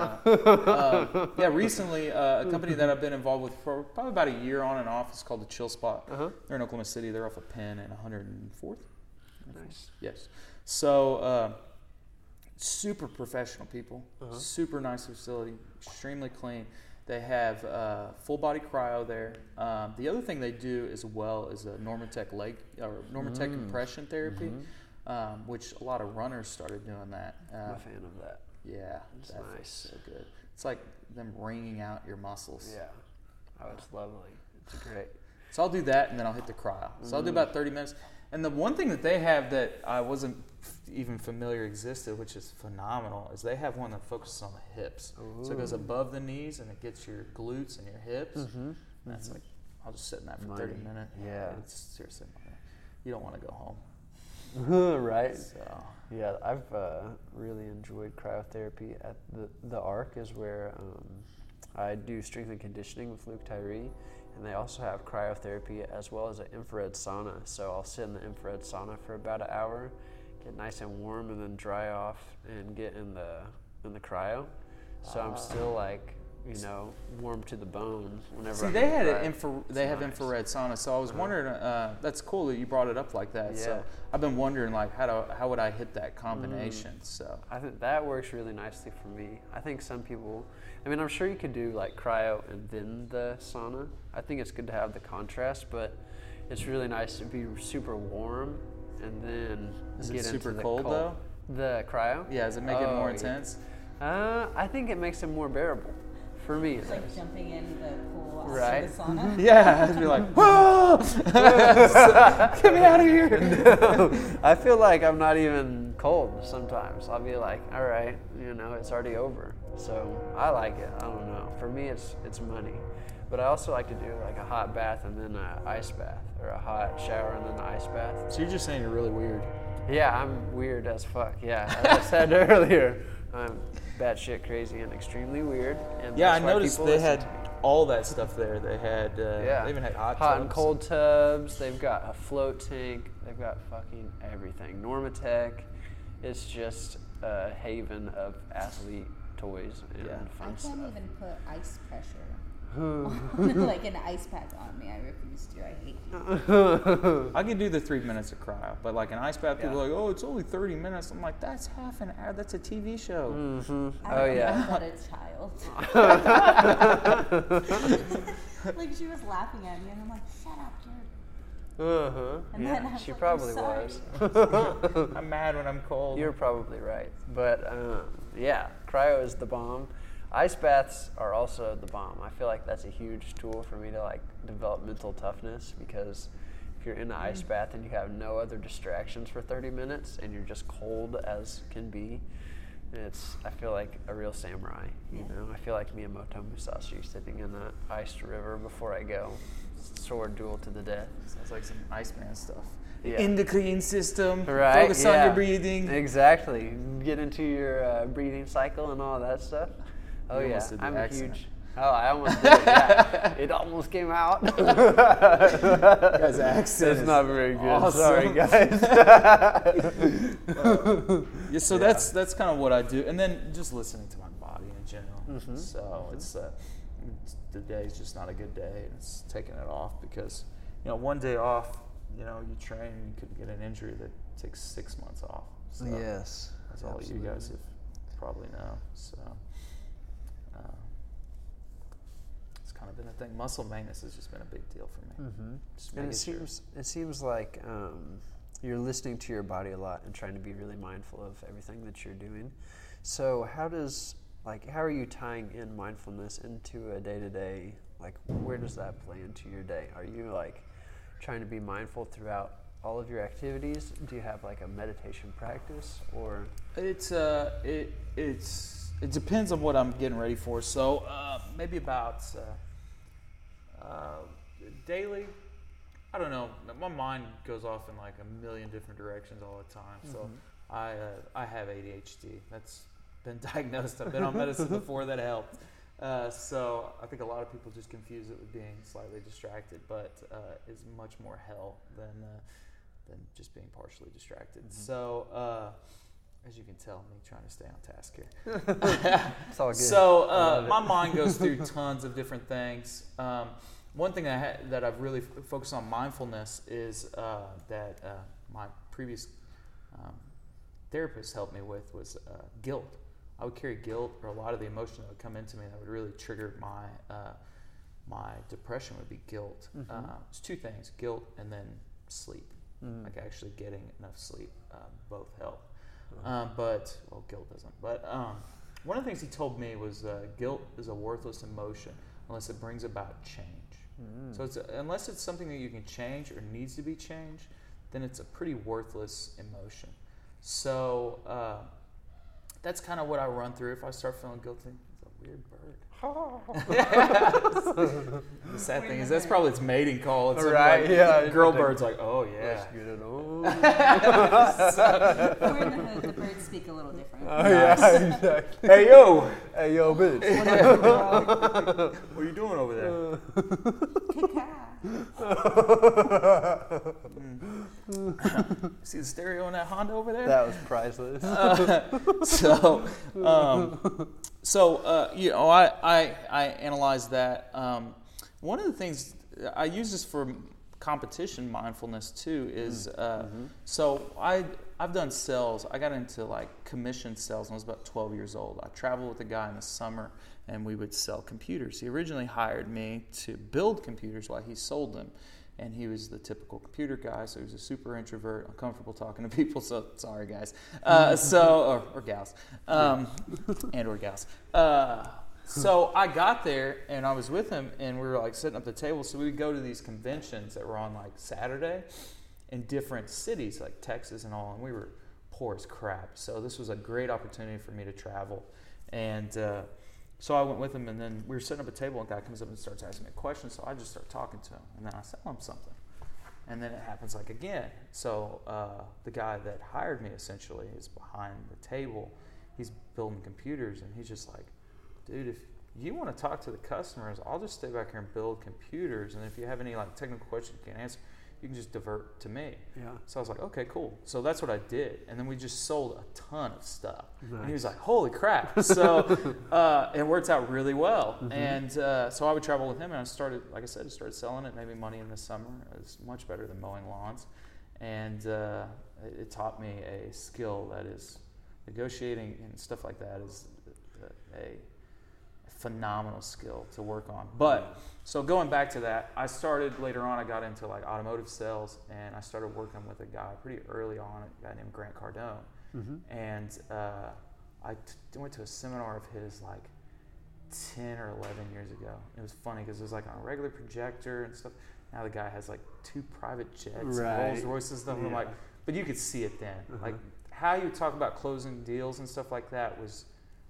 out. Yeah, recently, a company that I've been involved with for probably about a year on and off is called the Chill Spot. They're in Oklahoma City. They're off of Penn and 104th. Nice. Yes. So, super professional people, super nice facility, extremely clean. They have full body cryo there. The other thing they do as well is a Normatec Normatec compression therapy, which a lot of runners started doing that. I'm a fan of that. Yeah, It's that feels nice. so good. It's like them wringing out your muscles. Yeah. Oh, it's lovely. It's great. So I'll do that, and then I'll hit the cryo. So I'll do about 30 minutes. And the one thing that they have that I wasn't even familiar existed, which is phenomenal, is they have one that focuses on the hips. So it goes above the knees, and it gets your glutes and your hips. And that's like, I'll just sit in that for 30 minutes. Yeah. It's seriously money. You don't want to go home. Right. So, Yeah, I've really enjoyed cryotherapy at the Arc is where I do strength and conditioning with Luke Tyree, and they also have cryotherapy as well as an infrared sauna. So I'll sit in the infrared sauna for about an hour, get nice and warm, and then dry off and get in the cryo. So I'm still like, warm to the bone whenever. see, I'm they in had cryo. they have nice. infrared sauna. So I was wondering. That's cool that you brought it up like that. Yeah. So I've been wondering like how would I hit that combination? So I think that works really nicely for me. I think some people, I'm sure you could do like cryo and then the sauna. I think it's good to have the contrast, but it's really nice to be super warm and then Is it get super into the cold, though? The cryo? yeah, does it make it Oh, more yeah. intense? I think it makes it more bearable. For me, it It's like does. jumping in the pool after Right. the sauna. Yeah, I'd be like, whoa! Get me out of here! I feel like I'm not even cold sometimes. I'll be like, all right, it's already over. So I like it. I don't know. For me, it's money. But I also like to do like a hot bath and then an ice bath, or a hot shower and then an ice bath. So you're just saying you're really weird. Yeah, I'm weird as fuck. Yeah, as I said earlier, I'm batshit crazy and extremely weird. And Yeah, I that's why noticed people they listen had to me. all that stuff there. They had, Yeah. they even had hot and tubs. cold tubs. They've got a float tank. They've got fucking everything. Normatec. It's just a haven of athlete toys and Yeah. I fun can't stuff. even put ice pressure on, like an ice pack on me. I refuse to. I hate I can do the 3 minutes of cryo, but like an ice bath, people Yeah. are like, oh, it's only 30 minutes. I'm like, that's half an hour. That's a TV show. Oh yeah. I'm not a child. Like she was laughing at me, and I'm like, shut up, you're. And then I Yeah, was she like, probably "I'm sorry." was. I'm mad when I'm cold. You're probably right. But yeah, cryo is the bomb. Ice baths are also the bomb. I feel like that's a huge tool for me to like develop mental toughness, because if you're in an ice bath and you have no other distractions for 30 minutes and you're just cold as can be, I feel like a real samurai. I feel like Miyamoto Musashi sitting in the iced river before I go. Sword duel to the death. Sounds like some Iceman stuff. Yeah. Endocrine system. Right, Focus on your breathing. Exactly. Get into your breathing cycle and all that stuff. Oh You yeah, almost did the I'm a accent. huge. Oh, I almost did it. Yeah. It almost came out. Guy's accent It's is not very good. awesome. Sorry, guys. Yeah, so that's kind of what I do, and then just listening to my body in general. So it's the day's just not a good day, and it's taking it off because one day off, you train, you could get an injury that takes 6 months off. So Yes. that's all you guys have probably know. So it's kind of been a thing. Muscle maintenance has just been a big deal for me. Just And making it seems like you're listening to your body a lot and trying to be really mindful of everything that you're doing. So how are you tying in mindfulness into a day-to-day? Like, where does that play into your day? Are you like trying to be mindful throughout all of your activities? Do you have like a meditation practice, or? It depends on what I'm getting ready for. So maybe about daily. I don't know. My mind goes off in like a million different directions all the time. So I have ADHD. That's been diagnosed. I've been on medicine before that helped. So I think a lot of people just confuse it with being slightly distracted, but it's much more hell than just being partially distracted. So as you can tell, me trying to stay on task here. It's all good. So my mind goes through tons of different things. One thing that I've really focused on mindfulness is that my previous therapist helped me with was guilt. I would carry guilt, or a lot of the emotion that would come into me that would really trigger my depression would be guilt. It's two things: guilt and then sleep. Like actually getting enough sleep, both help. But guilt doesn't. But one of the things he told me was guilt is a worthless emotion unless it brings about change. So unless it's something that you can change or needs to be changed, then it's a pretty worthless emotion. So that's kind of what I run through if I start feeling guilty. It's a weird bird. The sad thing is that's probably its mating call. It's Right, like, yeah. Girl bird's like, oh yeah. Let's get it on. We're in the hood, the birds speak a little different. Oh, yeah, exactly. Hey yo, Hey, yo, bitch. what are you doing over there? See the stereo in that Honda over there? That was priceless. I analyzed that. One of the things I use this for competition mindfulness too is so I've done sales. I got into like commission sales when I was about 12 years old. I traveled with a guy in the summer and we would sell computers. He originally hired me to build computers while he sold them. And he was the typical computer guy, so he was a super introvert, uncomfortable talking to people, so sorry guys. Or gals, and or gals. So I got there and I was with him and we were like sitting at the table. So we would go to these conventions that were on like Saturday in different cities like Texas and all, and we were poor as crap. So this was a great opportunity for me to travel. And so I went with him, and then we were sitting up at a table, and a guy comes up and starts asking me questions, so I just start talking to him, and then I sell him something. And then it happens like again. So the guy that hired me essentially is behind the table. He's building computers, and he's just like, dude, if you want to talk to the customers, I'll just stay back here and build computers, and if you have any like technical questions you can't answer, you can just divert to me. Yeah. So I was like, okay, cool. So that's what I did. And then we just sold a ton of stuff. Nice. And he was like, holy crap. So it worked out really well. And so I would travel with him, and I started, like I said, I started selling it, made me money in the summer. It was much better than mowing lawns. And it taught me a skill that is negotiating and stuff like that is a phenomenal skill to work on. But so going back to that, I started later on, I got into like automotive sales, and I started working with a guy pretty early on, a guy named Grant Cardone. And I went to a seminar of his like 10 or 11 years ago. It was funny because it was like on a regular projector and stuff. Now the guy has like 2 private jets, Right. Rolls Royces and stuff. And I'm Yeah. like, but you could see it then. Like how you talk about closing deals and stuff like that was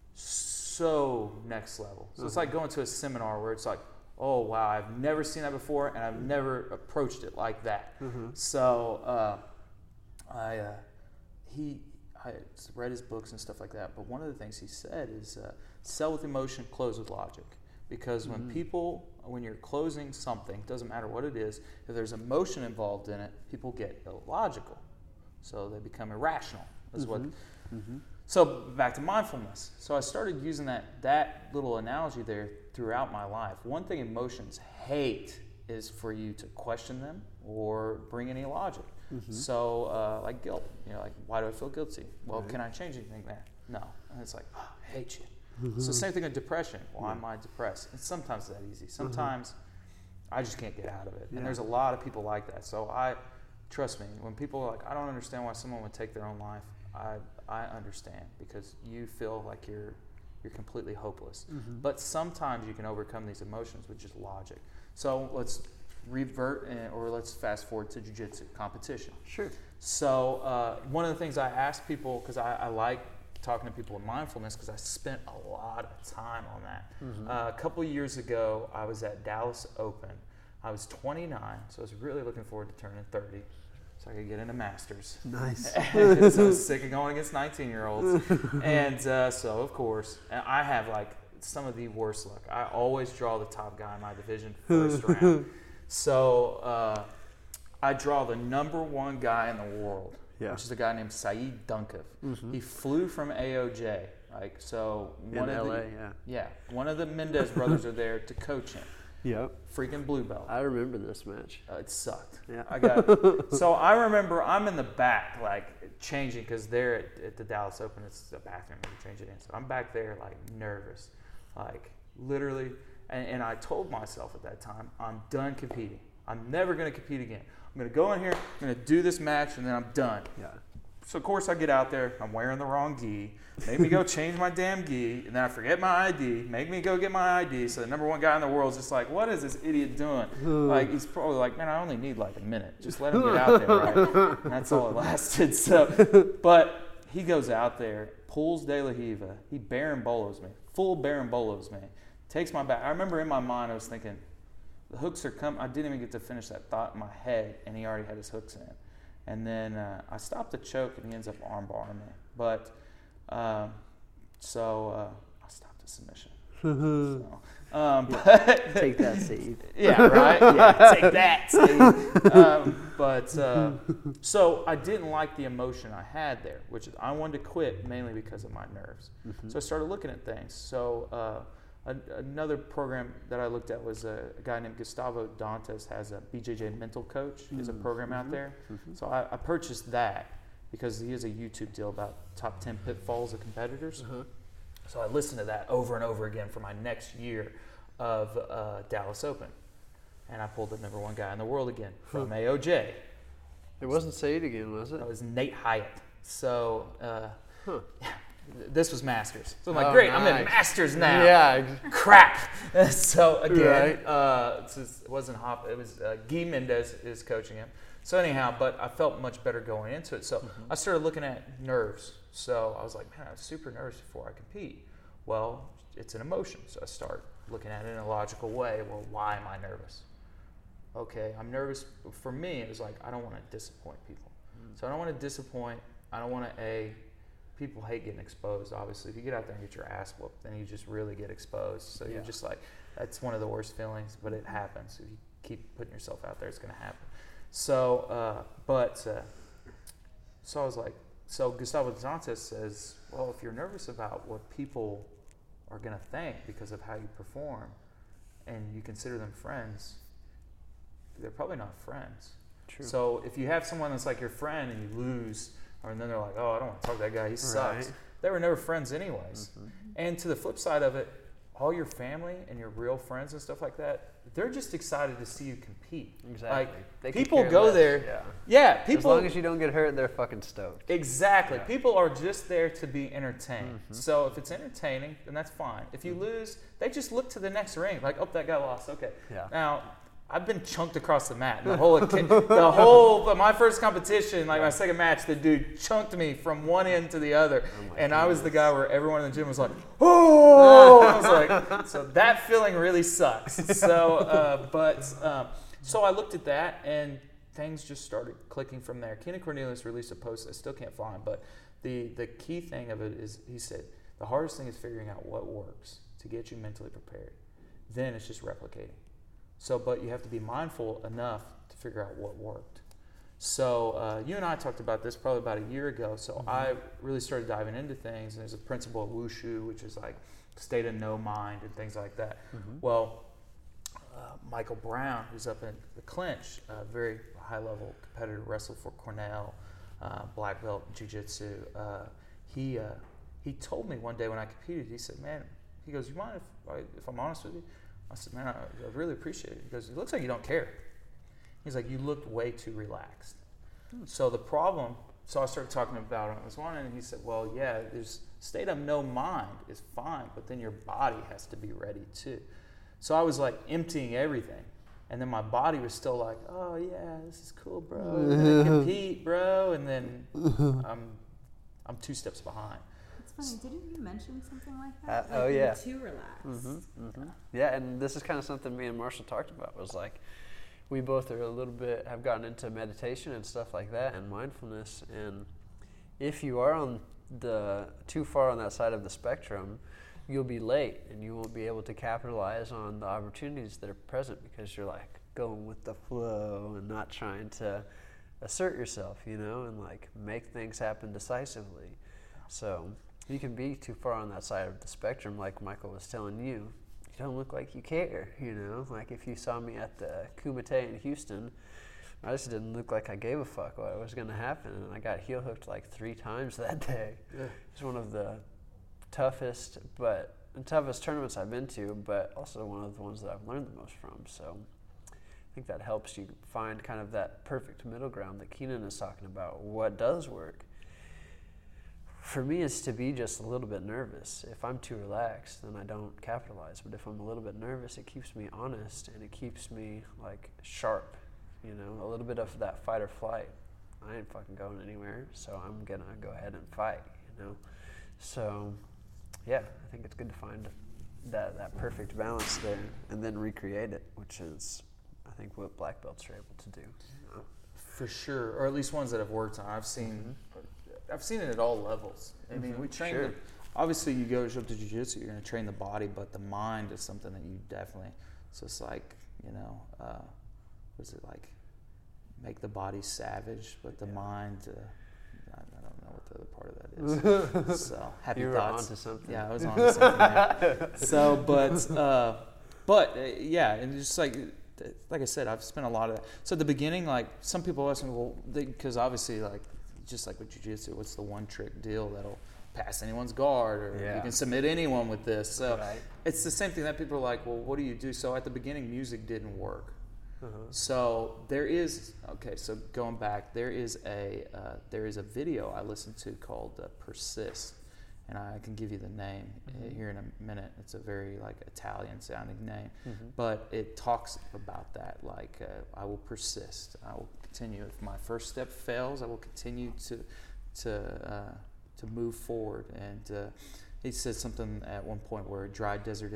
so next level. So it's like going to a seminar where it's like, oh wow, I've never seen that before, and I've never approached it like that. So I read his books and stuff like that. But one of the things he said is sell with emotion, close with logic. Because when you're closing something, doesn't matter what it is, if there's emotion involved in it, people get illogical. So they become irrational. Is what. So back to mindfulness. So I started using that little analogy there throughout my life. One thing emotions hate is for you to question them or bring any logic. So like guilt, like why do I feel guilty? Well, can I change anything there? No. And it's like, oh, I hate you. So same thing with depression. Why am I depressed? It's sometimes that easy. Sometimes I just can't get out of it. And there's a lot of people like that. So trust me, when people are like, I don't understand why someone would take their own life, I understand, because you feel like you're completely hopeless. But sometimes you can overcome these emotions with just logic. So let's revert or let's fast forward to jiu-jitsu competition. Sure. So one of the things I ask people, because I like talking to people with mindfulness, because I spent a lot of time on that. A couple of years ago, I was at Dallas Open. I was 29, so I was really looking forward to turning 30. so I could get into masters. Nice. So I was sick of going against 19-year-olds. And so, of course, I have like some of the worst luck. I always draw the top guy in my division first round. So I draw the number one guy in the world, which is a guy named Saeed Dunkev. He flew from AOJ. Like, so one in of LA, the, one of the Mendez brothers are there to coach him. Yep. Freaking blue belt. I remember this match. It sucked. Yeah. So I remember I'm in the back, like changing, because there at the Dallas Open, it's a bathroom you change it in. So I'm back there, like nervous, like literally. And I told myself at that time, I'm done competing. I'm never going to compete again. I'm going to go in here, I'm going to do this match, and then I'm done. Yeah. So, of course, I get out there. I'm wearing the wrong gi. Make me go change my damn gi. And then I forget my ID. Make me go get my ID. So the number one guy in the world is just like, what is this idiot doing? Like, he's probably like, man, I only need like a minute. Just let him get out there, right? And that's all it lasted. So, but he goes out there, pulls De La Riva. He barambolos me. Full barambolos me. Takes my back. I remember in my mind, I was thinking, the hooks are coming. I didn't even get to finish that thought in my head, and he already had his hooks in. And then I stopped the choke, and he ends up armbarring me. But I stopped the submission. But take that, Saeed. Yeah, right. Yeah, take that, Saeed. So I didn't like the emotion I had there, which is I wanted to quit mainly because of my nerves. So I started looking at things. So another program that I looked at was a guy named Gustavo Dantas has a BJJ Mental Coach. Is a program out there. So I purchased that because he has a YouTube deal about top 10 pitfalls of competitors. So I listened to that over and over again for my next year of Dallas Open. And I pulled the number one guy in the world again from AOJ. It wasn't Saeed again, was it? It was Nate Hyatt. So this was Masters. So I'm like, great, nice. I'm in Masters now. Yeah. Crap. So again, it wasn't Hop. It was Guy Mendez is coaching him. So anyhow, but I felt much better going into it. So I started looking at nerves. So I was like, man, I was super nervous before I compete. Well, it's an emotion. So I start looking at it in a logical way. Well, why am I nervous? Okay, I'm nervous. For me, it was like, I don't want to disappoint people. So I don't want to disappoint. I don't want to, people hate getting exposed, obviously. If you get out there and get your ass whooped, then you just really get exposed. So you're just like, that's one of the worst feelings, but it happens. If you keep putting yourself out there, it's going to happen. So, so I was like, so Gustavo Dantas says, well, if you're nervous about what people are going to think because of how you perform and you consider them friends, they're probably not friends. True. So if you have someone that's like your friend and you lose, and then they're like, oh, I don't want to talk to that guy, he sucks. Right. They were never friends anyways. And to the flip side of it, all your family and your real friends and stuff like that, they're just excited to see you compete. Exactly. Like, people go there. Yeah. People. As long as you don't get hurt, they're fucking stoked. Exactly. Yeah. People are just there to be entertained. So if it's entertaining, then that's fine. If you lose, they just look to the next ring. Like, oh, that guy lost. Okay. Yeah. Now, I've been chunked across the mat. My first competition, like my second match, the dude chunked me from one end to the other. And I was the guy where everyone in the gym was like, oh! I was like, so that feeling really sucks. So, so I looked at that and things just started clicking from there. Keenan Cornelius released a post, I still can't find, but the key thing of it is, he said, the hardest thing is figuring out what works to get you mentally prepared. Then it's just replicating. So, but you have to be mindful enough to figure out what worked. So, you and I talked about this probably about a year ago. So I really started diving into things. And there's a principle of Wushu, which is like state of no mind and things like that. Well, Michael Brown, who's up in the clinch, a very high-level competitor, wrestled for Cornell, black belt in jiu-jitsu. He told me one day when I competed, he said, man, he goes, you mind if I'm honest with you? I said, man, I really appreciate it. He goes, it looks like you don't care. He's like, you looked way too relaxed. So the problem, so I started talking about it. I was wondering, and he said, well, yeah, there's state of no mind is fine, but then your body has to be ready too. So I was like emptying everything. And then my body was still like, oh yeah, this is cool, bro. We're gonna compete, bro. And then I'm 2 steps behind. Funny, didn't you mention something like that? Oh yeah. Too relaxed. Yeah, and this is kind of something me and Marshall talked about. Was like, we both are have gotten into meditation and stuff like that and mindfulness. And if you are too far on that side of the spectrum, you'll be late and you won't be able to capitalize on the opportunities that are present because you're like going with the flow and not trying to assert yourself, and like make things happen decisively. So you can be too far on that side of the spectrum, like Michael was telling you. You don't look like you care, Like if you saw me at the Kumite in Houston, I just didn't look like I gave a fuck what was going to happen, and I got heel hooked like 3 times that day. Yeah. It's one of the toughest tournaments I've been to, but also one of the ones that I've learned the most from. So I think that helps you find kind of that perfect middle ground that Keenan is talking about. What does work? For me, is to be just a little bit nervous. If I'm too relaxed, then I don't capitalize. But if I'm a little bit nervous, it keeps me honest and it keeps me like sharp, a little bit of that fight or flight. I ain't fucking going anywhere, so I'm gonna go ahead and fight, So, yeah, I think it's good to find that perfect balance there and then recreate it, which is, I think, what black belts are able to do. For sure, or at least ones that have worked on. I've seen it at all levels. I mean, we train. Obviously, you go to jiu-jitsu, you're going to train the body, but the mind is something that you definitely. So it's like, what's it like? Make the body savage, but the mind. I don't know what the other part of that is. So happy you thoughts. You were onto something. Yeah, I was onto something. There. So, but yeah, and just like I said, I've spent a lot of that. So at the beginning, like some people ask me, well, because obviously, like just like with jiu-jitsu, what's the one trick deal that'll pass anyone's guard, or you can submit anyone with this? So it's the same thing that people are like, well, what do you do? So at the beginning, music didn't work. So there is so going back, there is a video I listened to called Persist, and I can give you the name here in a minute. It's a very like Italian sounding name, but it talks about that, like I will persist, I will continue. If my first step fails, I will continue to move forward. And he says something at one point where a dry desert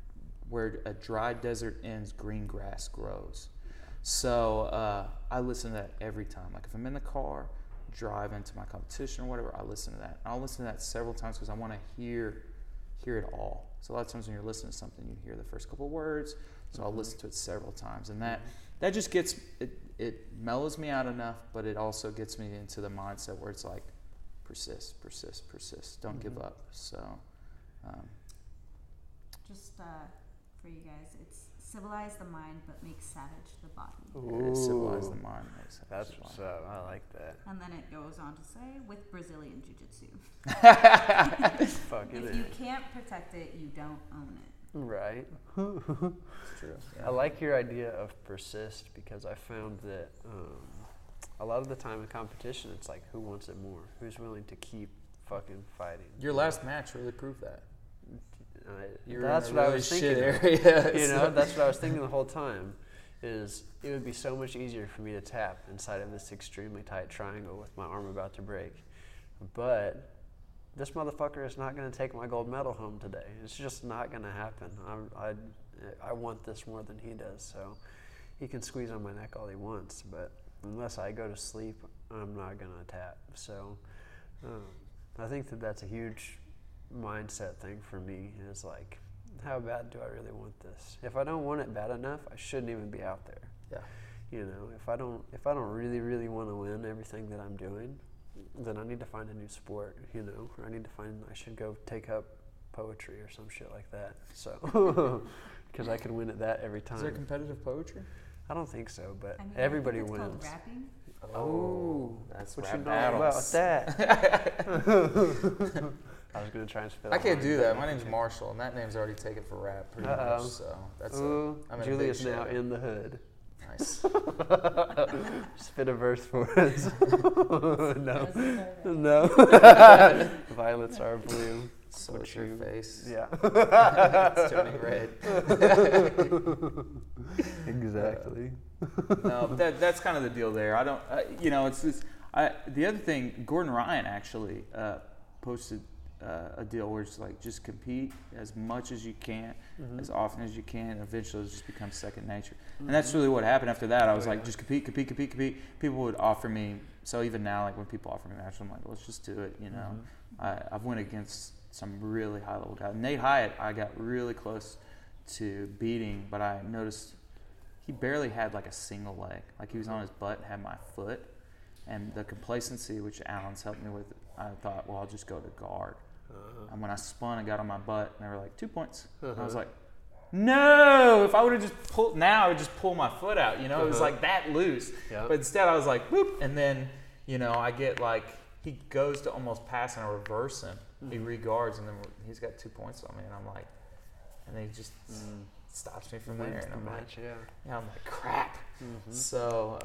ends, green grass grows. So I listen to that every time. Like if I'm in the car, driving to my competition or whatever, I listen to that. I'll listen to that several times because I want to hear it all. So a lot of times when you're listening to something, you hear the first couple of words. So I'll listen to it several times, and that just gets it mellows me out enough, but it also gets me into the mindset where it's like persist, don't give up. So just for you guys, it's civilize the mind but make savage the body. Ooh. Civilize the mind, make savage that's the body. what's up. I like that. And then it goes on to say, with Brazilian jiu-jitsu. If you can't protect it, you don't own it. Right. It's true. Yeah. I like your idea of persist because I found that a lot of the time in competition, it's like, who wants it more? Who's willing to keep fucking fighting? Your last match really proved that. That's what I was thinking. Area, that's what I was thinking the whole time. Is it would be so much easier for me to tap inside of this extremely tight triangle with my arm about to break, but this motherfucker is not going to take my gold medal home today. It's just not going to happen. I want this more than he does, so he can squeeze on my neck all he wants, but unless I go to sleep, I'm not going to tap. So I think that's a huge mindset thing for me, is like, how bad do I really want this? If I don't want it bad enough, I shouldn't even be out there. Yeah. If I don't really, really want to win everything that I'm doing, then I need to find a new sport, or I should go take up poetry or some shit like that. So, because I could win at that every time. Is there competitive poetry? I don't think so, but everybody wins. Called rapping. Oh, that's what rap you know battles. about that. I was gonna try and spit. I can't do that. My name's Marshall, and that name's already taken for rap pretty much. So that's I'm Julius now in the hood. Nice. Spit a verse for us. No. Violets are blue. So it's your face. Yeah. It's turning red. Exactly. No, but that's kind of the deal there. I don't, it's this. The other thing, Gordon Ryan actually posted a deal where it's like just compete as much as you can, as often as you can, and eventually it just becomes second nature. And that's really what happened after that. I was like, just compete. People would offer me, so even now, like when people offer me matches, I'm like, let's just do it, you know. I've went against some really high level guys. Nate Hyatt, I got really close to beating, but I noticed he barely had like a single leg. Like he was on his butt and had my foot. And the complacency, which Alan's helped me with, I thought, well, I'll just go to guard. And when I spun and got on my butt, and they were like, 2 points. And I was like, no! If I would have just pulled, now I would just pull my foot out, you know? It was like that loose. But instead I was like, whoop! And then, you know, I get like, he goes to almost pass and I reverse him. He reguards, and then he's got 2 points on me. And I'm like, and then he just stops me from there. And I'm like, I'm like, crap. So,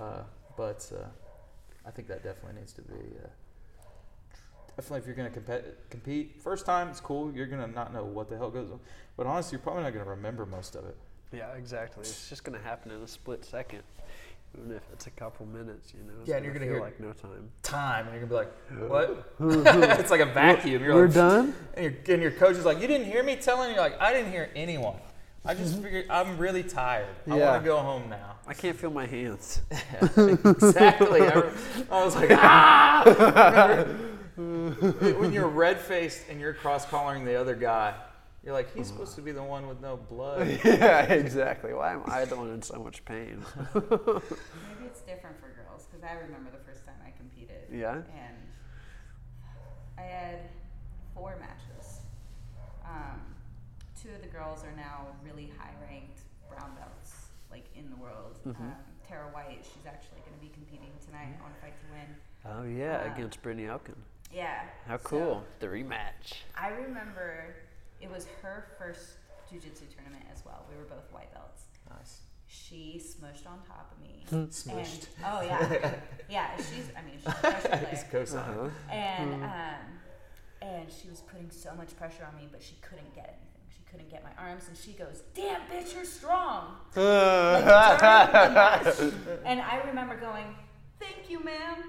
I think that definitely needs to be, definitely if you're going to compete, first time it's cool, you're going to not know what the hell goes on, but honestly, you're probably not going to remember most of it. Yeah, exactly. It's just going to happen in a split second, even if it's a couple minutes, you know. Yeah, and you're going to hear like no time, and you're going to be like, what? It's like a vacuum. You're We're like, done? And your coach is like, you didn't hear me telling you? Like, I didn't hear anyone. I just figured I'm really tired. I want to go home now. I can't feel my hands. Exactly. I was like, when you're red-faced and you're cross-collaring the other guy, you're like, he's supposed to be the one with no blood. Yeah, exactly. Why am I the one in so much pain? Maybe it's different for girls, because I remember the first time I competed. Yeah? And I had 4 matches. 2 of the girls are now really high-ranked brown belts, like in the world. Tara White, she's actually going to be competing tonight on Fight to Win. Oh, yeah, against Brittany Elkin. Yeah. How cool. The rematch. I remember it was her first jiu-jitsu tournament as well. We were both white belts. Nice. She smushed on top of me. Smushed. And, oh, yeah. Yeah, she's a pressure player. He's co-signing. And she was putting so much pressure on me, but she couldn't get anything. She couldn't get my arms, and she goes, "Damn, bitch, you're strong." Like, during the match. And I remember going, "Thank you, ma'am."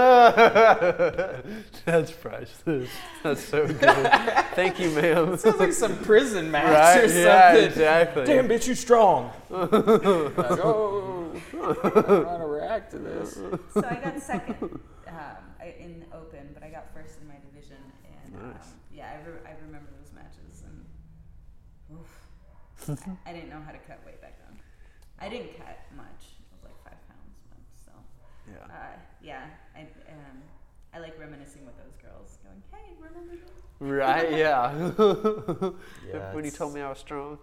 That's priceless. That's so good. Thank you, ma'am. Sounds like some prison match or something. Yeah, exactly. Damn, bitch, you strong. Like, oh, I don't know how to react to this. So I got second in the open, but I got first in my division. And Nice. I remember those matches. And I didn't know how to cut weight back then. I didn't cut much. It was like 5 pounds, but still. Yeah. I like reminiscing with those girls, going, "Hey, remember this?" Right, yeah. Yeah, When you told me I was strong.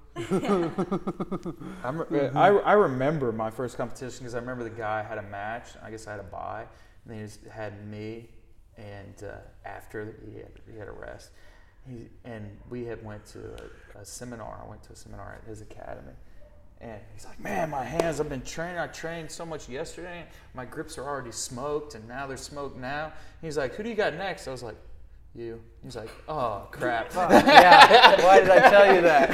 I remember my first competition because I remember the guy had a match. I guess I had a bye, and he just had me. And after he had a rest, we had went to a seminar. I went to a seminar at his academy, and he's like, "Man, my hands! I've been training. I trained so much yesterday. My grips are already smoked, and now they're smoked now." He's like, "Who do you got next?" I was like, "You." He's like, "Oh crap!" Yeah. Why did I tell you that?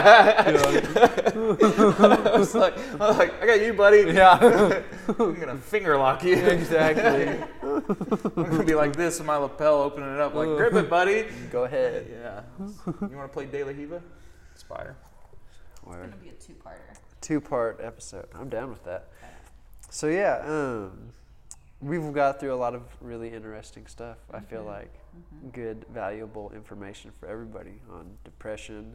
I was like, "I got you, buddy." Yeah. I'm gonna finger lock you. Exactly. I'm gonna be like this with my lapel, opening it up, like, "Grip it, buddy." Go ahead. Yeah. You want to play De La Hiva? Spider. It's going to be a 2-parter. 2-part episode. I'm down with that. So yeah, we've got through a lot of really interesting stuff. I feel like good, valuable information for everybody on depression,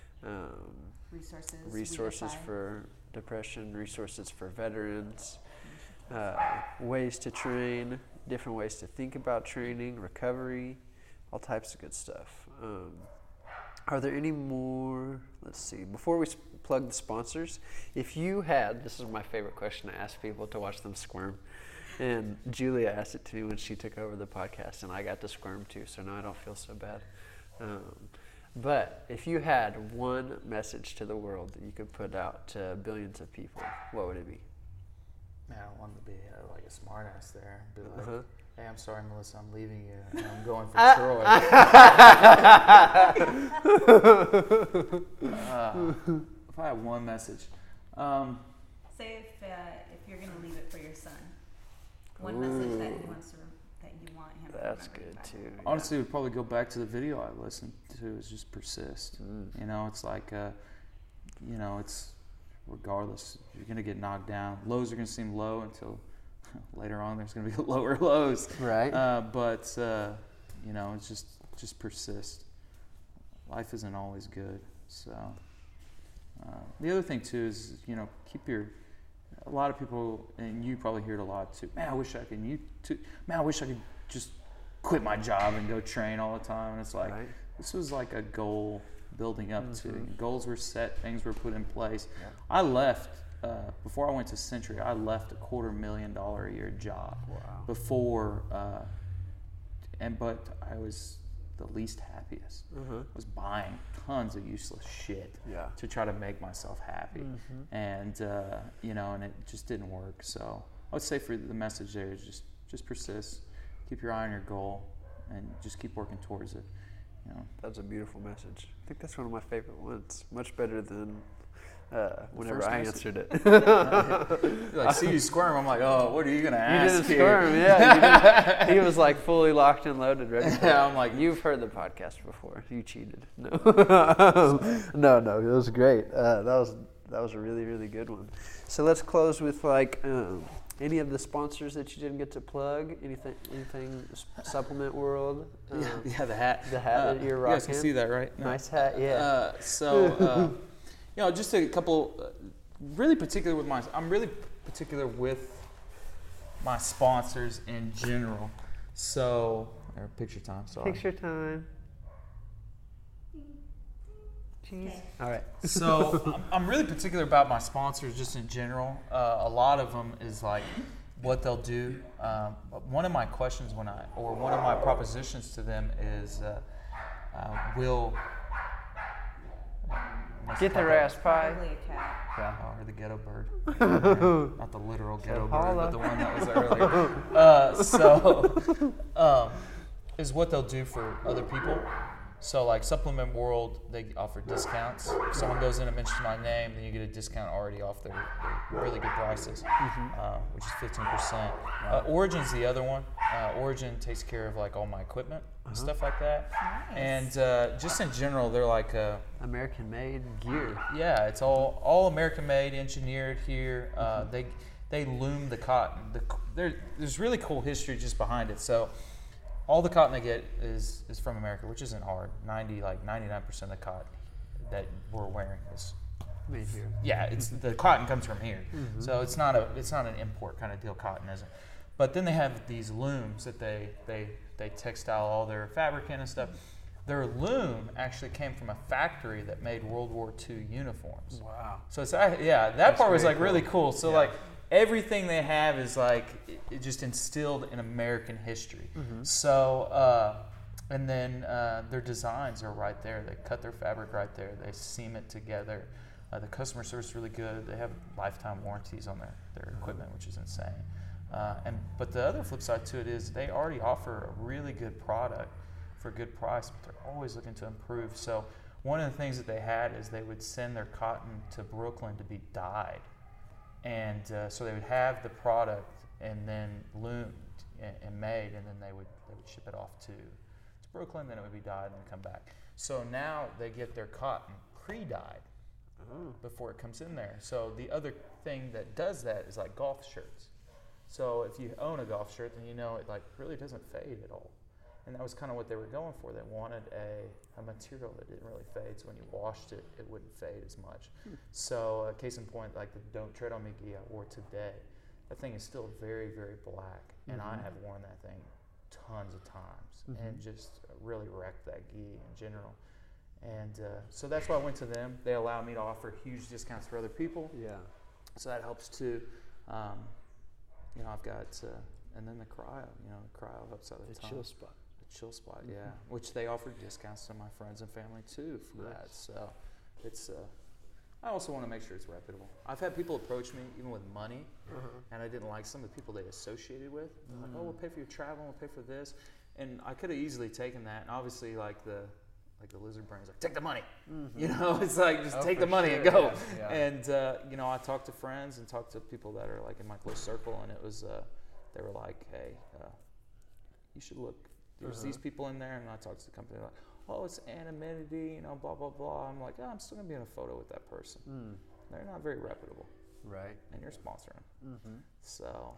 resources for depression, resources for veterans, ways to train, different ways to think about training, recovery, all types of good stuff. Are there any more? Let's see. Before we plug the sponsors, if you had, this is my favorite question to ask people to watch them squirm. And Julia asked it to me when she took over the podcast, and I got to squirm too, so now I don't feel so bad. But if you had one message to the world that you could put out to billions of people, what would it be? Man, I wanted to be like a smart ass there. Be like, "Hey, I'm sorry, Melissa, I'm leaving you. And I'm going for Troy." If I had one message. Say if you're going to leave it for your son, one message that you want him to That's remember good that. too. yeah. Honestly, it would probably go back to the video I listened to. Is just persist. You know, it's like, you know, it's regardless. You're gonna get knocked down. Lows are gonna seem low until later on. There's gonna be lower lows. Right. But you know, it's just persist. Life isn't always good. So the other thing too is, you know, keep your. A lot of people, and you probably hear it a lot too. Man, I wish I could. Man, I wish I could just quit my job and go train all the time. And it's like, Right. this was like a goal building up to. Goals were set, things were put in place. Yeah. I left before I went to Century. I left a $250,000 a year job Wow. before, but I was the least happiest. I was buying tons of useless shit Yeah. to try to make myself happy, and you know, and it just didn't work. So I would say for the message there is just persist, keep your eye on your goal, and just keep working towards it. You know, That's a beautiful message. I think that's one of my favorite ones. Much better than whenever first I message. answered it. like, see you squirm. I'm like, oh, what are you gonna You ask didn't here? squirm, yeah. You didn't, he was like fully locked and loaded, ready. For Yeah, it. I'm like, You've heard the podcast before. You cheated. No, no, it was great. That was a really, really good one. So let's close with like any of the sponsors that you didn't get to plug. Anything Supplement World. yeah, the hat. The hat that you're You guys can rocking. see that, right? No. Nice hat, yeah. You know, just a couple. Really particular with I'm really particular with my sponsors in general. So, or picture time. Sorry. Picture time. Jeez. All right. So I'm really particular about my sponsors just in general. A lot of them is like what they'll do. One of my questions one of my propositions to them is, will Get the rasp pie. Probably a cat. Yeah. or the ghetto bird, not the literal ghetto bird, holla. but the one that was earlier. Is what they'll do for other people. So like Supplement World, they offer discounts. If someone goes in and mentions my name, then you get a discount already off their really good prices, which is 15%. Origin's the other one. Origin takes care of like all my equipment and stuff like that. Nice. And just in general, they're like, American made gear. yeah, it's all American made, engineered here. They loom the cotton. There's really cool history just behind it. So all the cotton they get is from America, which isn't hard. 99% of the cotton that we're wearing is, Made here. yeah, it's the cotton comes from here. So it's not an import kind of deal. Cotton isn't. But then they have these looms that they textile all their fabric in and stuff. Their loom actually came from a factory that made World War II uniforms. Wow. So it's that part was very like really cool. cool. So Yeah. like everything they have is like it just instilled in American history. So and then their designs are right there. They cut their fabric right there. They seam it together. The customer service is really good. They have lifetime warranties on their equipment, which is insane. But the other flip side to it is they already offer a really good product for a good price, but they're always looking to improve. So one of the things that they had is they would send their cotton to Brooklyn to be dyed. And so they would have the product and then loomed and made, and then they would ship it off to Brooklyn, then it would be dyed and then come back. So now they get their cotton pre-dyed before it comes in there. So the other thing that does that is like golf shirts. So if you own a golf shirt, then you know it like really doesn't fade at all. And that was kind of what they were going for. They wanted a material that didn't really fade, so when you washed it, it wouldn't fade as much. So case in point, like the Don't Tread on Me gi I wore today, that thing is still very, very black, and I have worn that thing tons of times and just really wrecked that gi in general. And so that's why I went to them. They allow me to offer huge discounts for other people. Yeah. So that helps too. You know, I've got, and then the cryo, you know, the cryo helps out a ton. Chill spot. The chill spot, yeah. Which they offer discounts to my friends and family too for Nice. that. So it's, I also want to make sure it's reputable. I've had people approach me even with money, and I didn't like some of the people they associated with. They're like, oh, we'll pay for your travel, we'll pay for this. And I could have easily taken that, and obviously like the lizard brain's like, take the money. You know, it's like, just take the money and go. Yeah. And, you know, I talked to friends and talked to people that are like in my close circle, and it was, they were like, hey, you should look. There's these people in there, and I talk to the company like, oh, it's anonymity, blah blah blah. I'm like, oh, I'm still gonna be in a photo with that person. They're not very reputable, Right. and you're sponsoring. So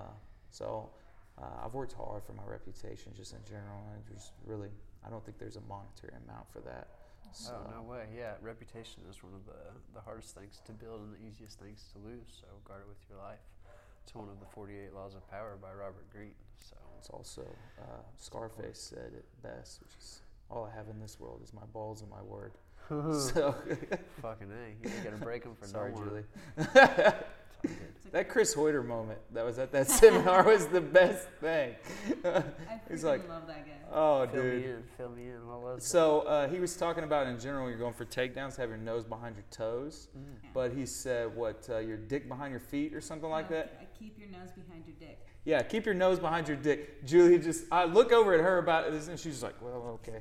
I've worked hard for my reputation, just in general, and just really, I don't think there's a monetary amount for that. So, Oh, no way. Yeah, reputation is one of the hardest things to build and the easiest things to lose, so guard it with your life. It's one of the 48 Laws of Power by Robert Greene. So It's also, Scarface said it best, which is, all I have in this world is my balls and my word. So, fucking A. You gotta break them for sorry, no one. Julie. It's all good. That Chris Hoyter moment that was at that seminar was the best thing. I He's freaking like, love that guy. oh, Fill dude. me in. Fill me in. What was it? So he was talking about, in general, when you're going for takedowns, have your nose behind your toes. But he said, your dick behind your feet or something like No, that? Keep your nose behind your dick. Yeah, keep your nose behind your dick. Julie I look over at her about this, and she's like, well, okay.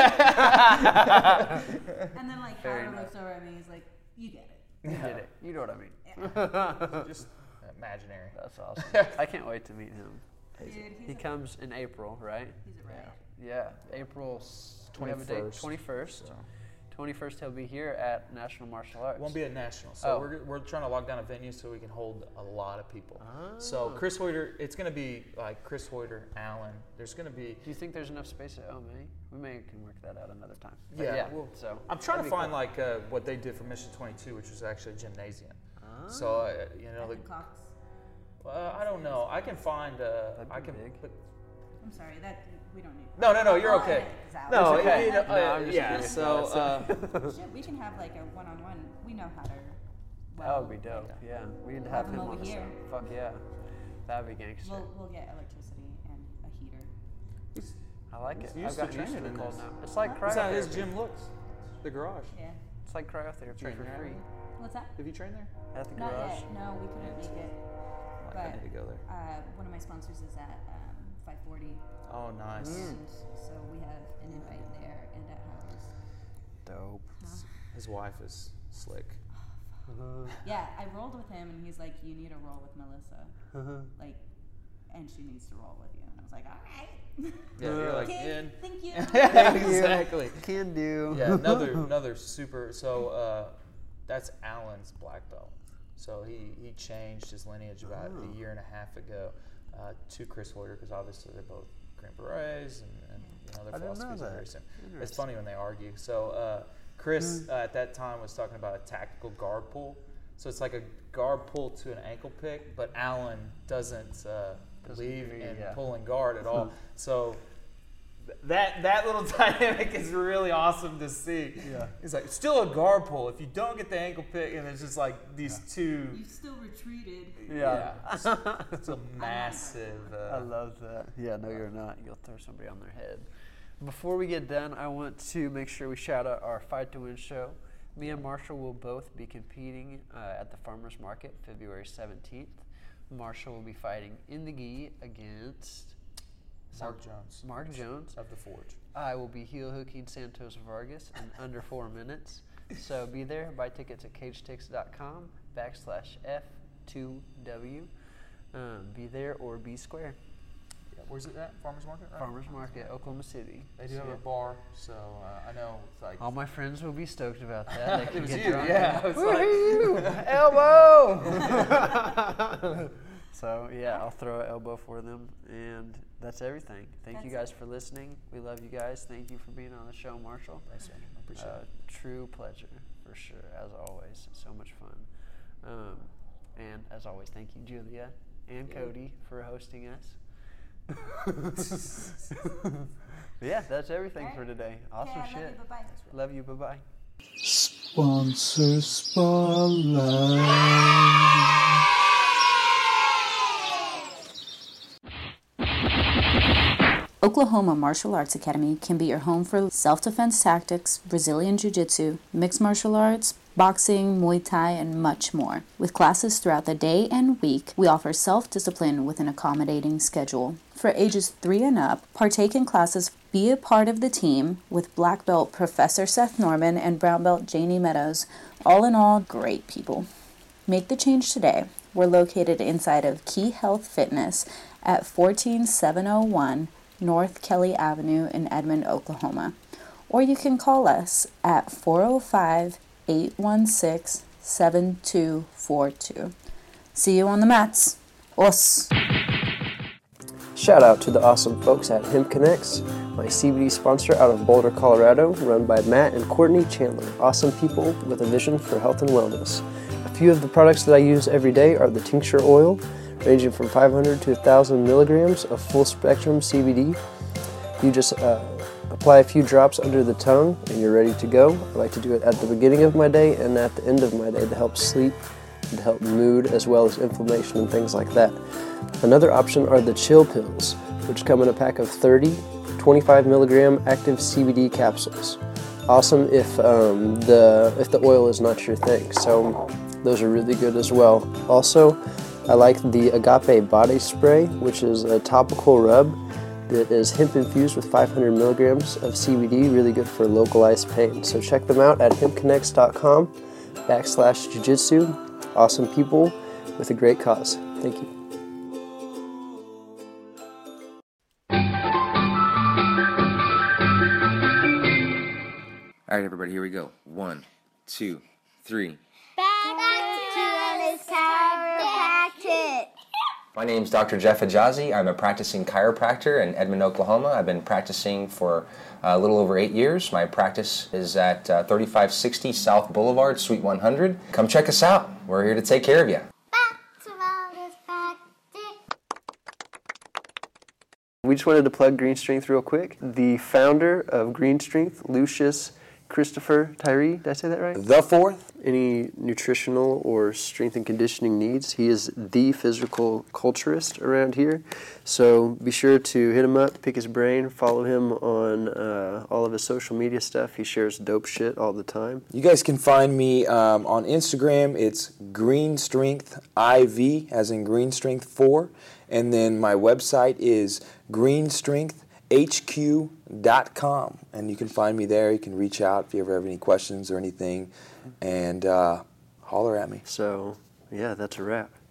And then like Fair Howard enough. looks over at me, he's like, you get it. You did it. You know what I mean. Just imaginary. That's awesome. I can't wait to meet him. Dude, He comes in April, right? he's a riot. Yeah, April 21st. 21st. So. 21st, he'll be here at National Martial Arts. It won't be at National. So Oh. we're trying to lock down a venue so we can hold a lot of people. So Chris Hoyter, it's going to be like Chris Hoyter, Allen. There's going to be... Do you think there's enough space at OMA? We may can work that out another time. But Yeah, so I'm trying to that'd be find cool. like what they did for Mission 22, which was actually a gymnasium. So, Evan Cox. I don't know. I can find, That'd be I can big. put... I'm sorry, that we don't need. No, you're I'll okay. edit this out. No, It's okay. it- No, I'm just yeah, curious so... about Shit, we can have like a one-on-one. We know how to. That would be dope. Yeah, we need to have Have him him on over the show. here. Fuck yeah, that'd be gangster. We'll get electricity and a heater. I like it. He's I've used to got used to training the in cold this. now. It's like That's how his cryotherapy. gym looks. The garage. Yeah. It's like cryotherapy Train for there. free What's that? Have you trained there? at the Not garage. yet. No, we couldn't make it. Like, I But need to go there. one of my sponsors is at 540, Oh, nice. and so we have an invite there and at Howard's. Dope. His wife is slick. Yeah, I rolled with him, and he's like, "You need to roll with Melissa, like, and she needs to roll with you." And I was like, "All right." Yeah, you're like, Okay, in. thank you. Exactly. Can do. Yeah, another super. So that's Alan's black belt. So he changed his lineage about a year and a half ago to Chris Hoyter, because obviously they're both Green Berets and their I didn't know philosophies are that. very similar. It's Interesting. funny when they argue. So Chris at that time was talking about a tactical guard pull. So it's like a guard pull to an ankle pick, but Alan doesn't believe agree, in yeah. pulling guard at all. So that little dynamic is really awesome to see. Yeah. It's like still a guard pull. If you don't get the ankle pick, and it's just like these two. You still retreated. Yeah. It's a massive. I love that. Yeah, no, you're not. You'll throw somebody on their head. Before we get done, I want to make sure we shout out our Fight to Win show. Me and Marshall will both be competing at the Farmers Market February 17th. Marshall will be fighting in the gi against Mark Jones Mark Jones. of the Forge. I will be heel hooking Santos Vargas in under 4 minutes. So be there. Buy tickets at cagetix.com/F2W. Be there or be square. Yeah, where's it at? Farmers Market. Right? Farmers Market, Oklahoma City. They do have a bar, so I know it's like. All my friends will be stoked about that. They It can was get you, drunk. yeah. I was like- Woohoo! Elbow! So yeah, I'll throw an elbow for them, and that's everything. Thank you That's guys for listening. We love you guys. Thank you for being on the show, Marshall. Thanks, man. I appreciate it. True pleasure, for sure, as always. So much fun. And as always, thank you, Julia and Cody, for hosting us. Yeah, that's everything for today. Awesome Okay, I shit. love you. Bye-bye. Love you. Bye-bye. Sponsor Spotlight. Oklahoma Martial Arts Academy can be your home for self-defense tactics, Brazilian Jiu-Jitsu, mixed martial arts, boxing, Muay Thai, and much more. With classes throughout the day and week, we offer self-discipline with an accommodating schedule. For ages 3 and up, partake in classes, be a part of the team with black belt Professor Seth Norman and brown belt Janie Meadows. All in all, great people. Make the change today. We're located inside of Key Health Fitness at 14701 North Kelly Avenue in Edmond, Oklahoma. Or you can call us at 405-816-7242. See you on the mats. Us. Shout out to the awesome folks at Hemp Connects, my CBD sponsor out of Boulder, Colorado, run by Matt and Courtney Chandler. Awesome people with a vision for health and wellness. A few of the products that I use every day are the tincture oil, ranging from 500 to 1,000 milligrams of full spectrum CBD. You just apply a few drops under the tongue and you're ready to go. I like to do it at the beginning of my day and at the end of my day to help sleep, to help mood, as well as inflammation and things like that. Another option are the chill pills, which come in a pack of 30, 25 milligram active CBD capsules. Awesome if the oil is not your thing, so those are really good as well. Also, I like the Agape Body Spray, which is a topical rub that is hemp infused with 500 milligrams of CBD, really good for localized pain. So check them out at hempconnects.com/jiu-jitsu. Awesome people with a great cause. Thank you. All right, everybody, here we go. 1, 2, 3. Back to Ellis Chiropractic. My name's Dr. Jeff Ajazi. I'm a practicing chiropractor in Edmond, Oklahoma. I've been practicing for a little over 8 years. My practice is at 3560 South Boulevard, Suite 100. Come check us out. We're here to take care of you. Back to Ellis Chiropractic. We just wanted to plug Green Strength real quick. The founder of Green Strength, Lucius Christopher Tyree, did I say that right? The fourth. Any nutritional or strength and conditioning needs, he is the physical culturist around here. So be sure to hit him up, pick his brain, follow him on all of his social media stuff. He shares dope shit all the time. You guys can find me on Instagram. It's Green Strength IV, as in Green Strength 4. And then my website is greenstrengthhq.com. And you can find me there. You can reach out if you ever have any questions or anything. And holler at me. So, yeah, that's a wrap.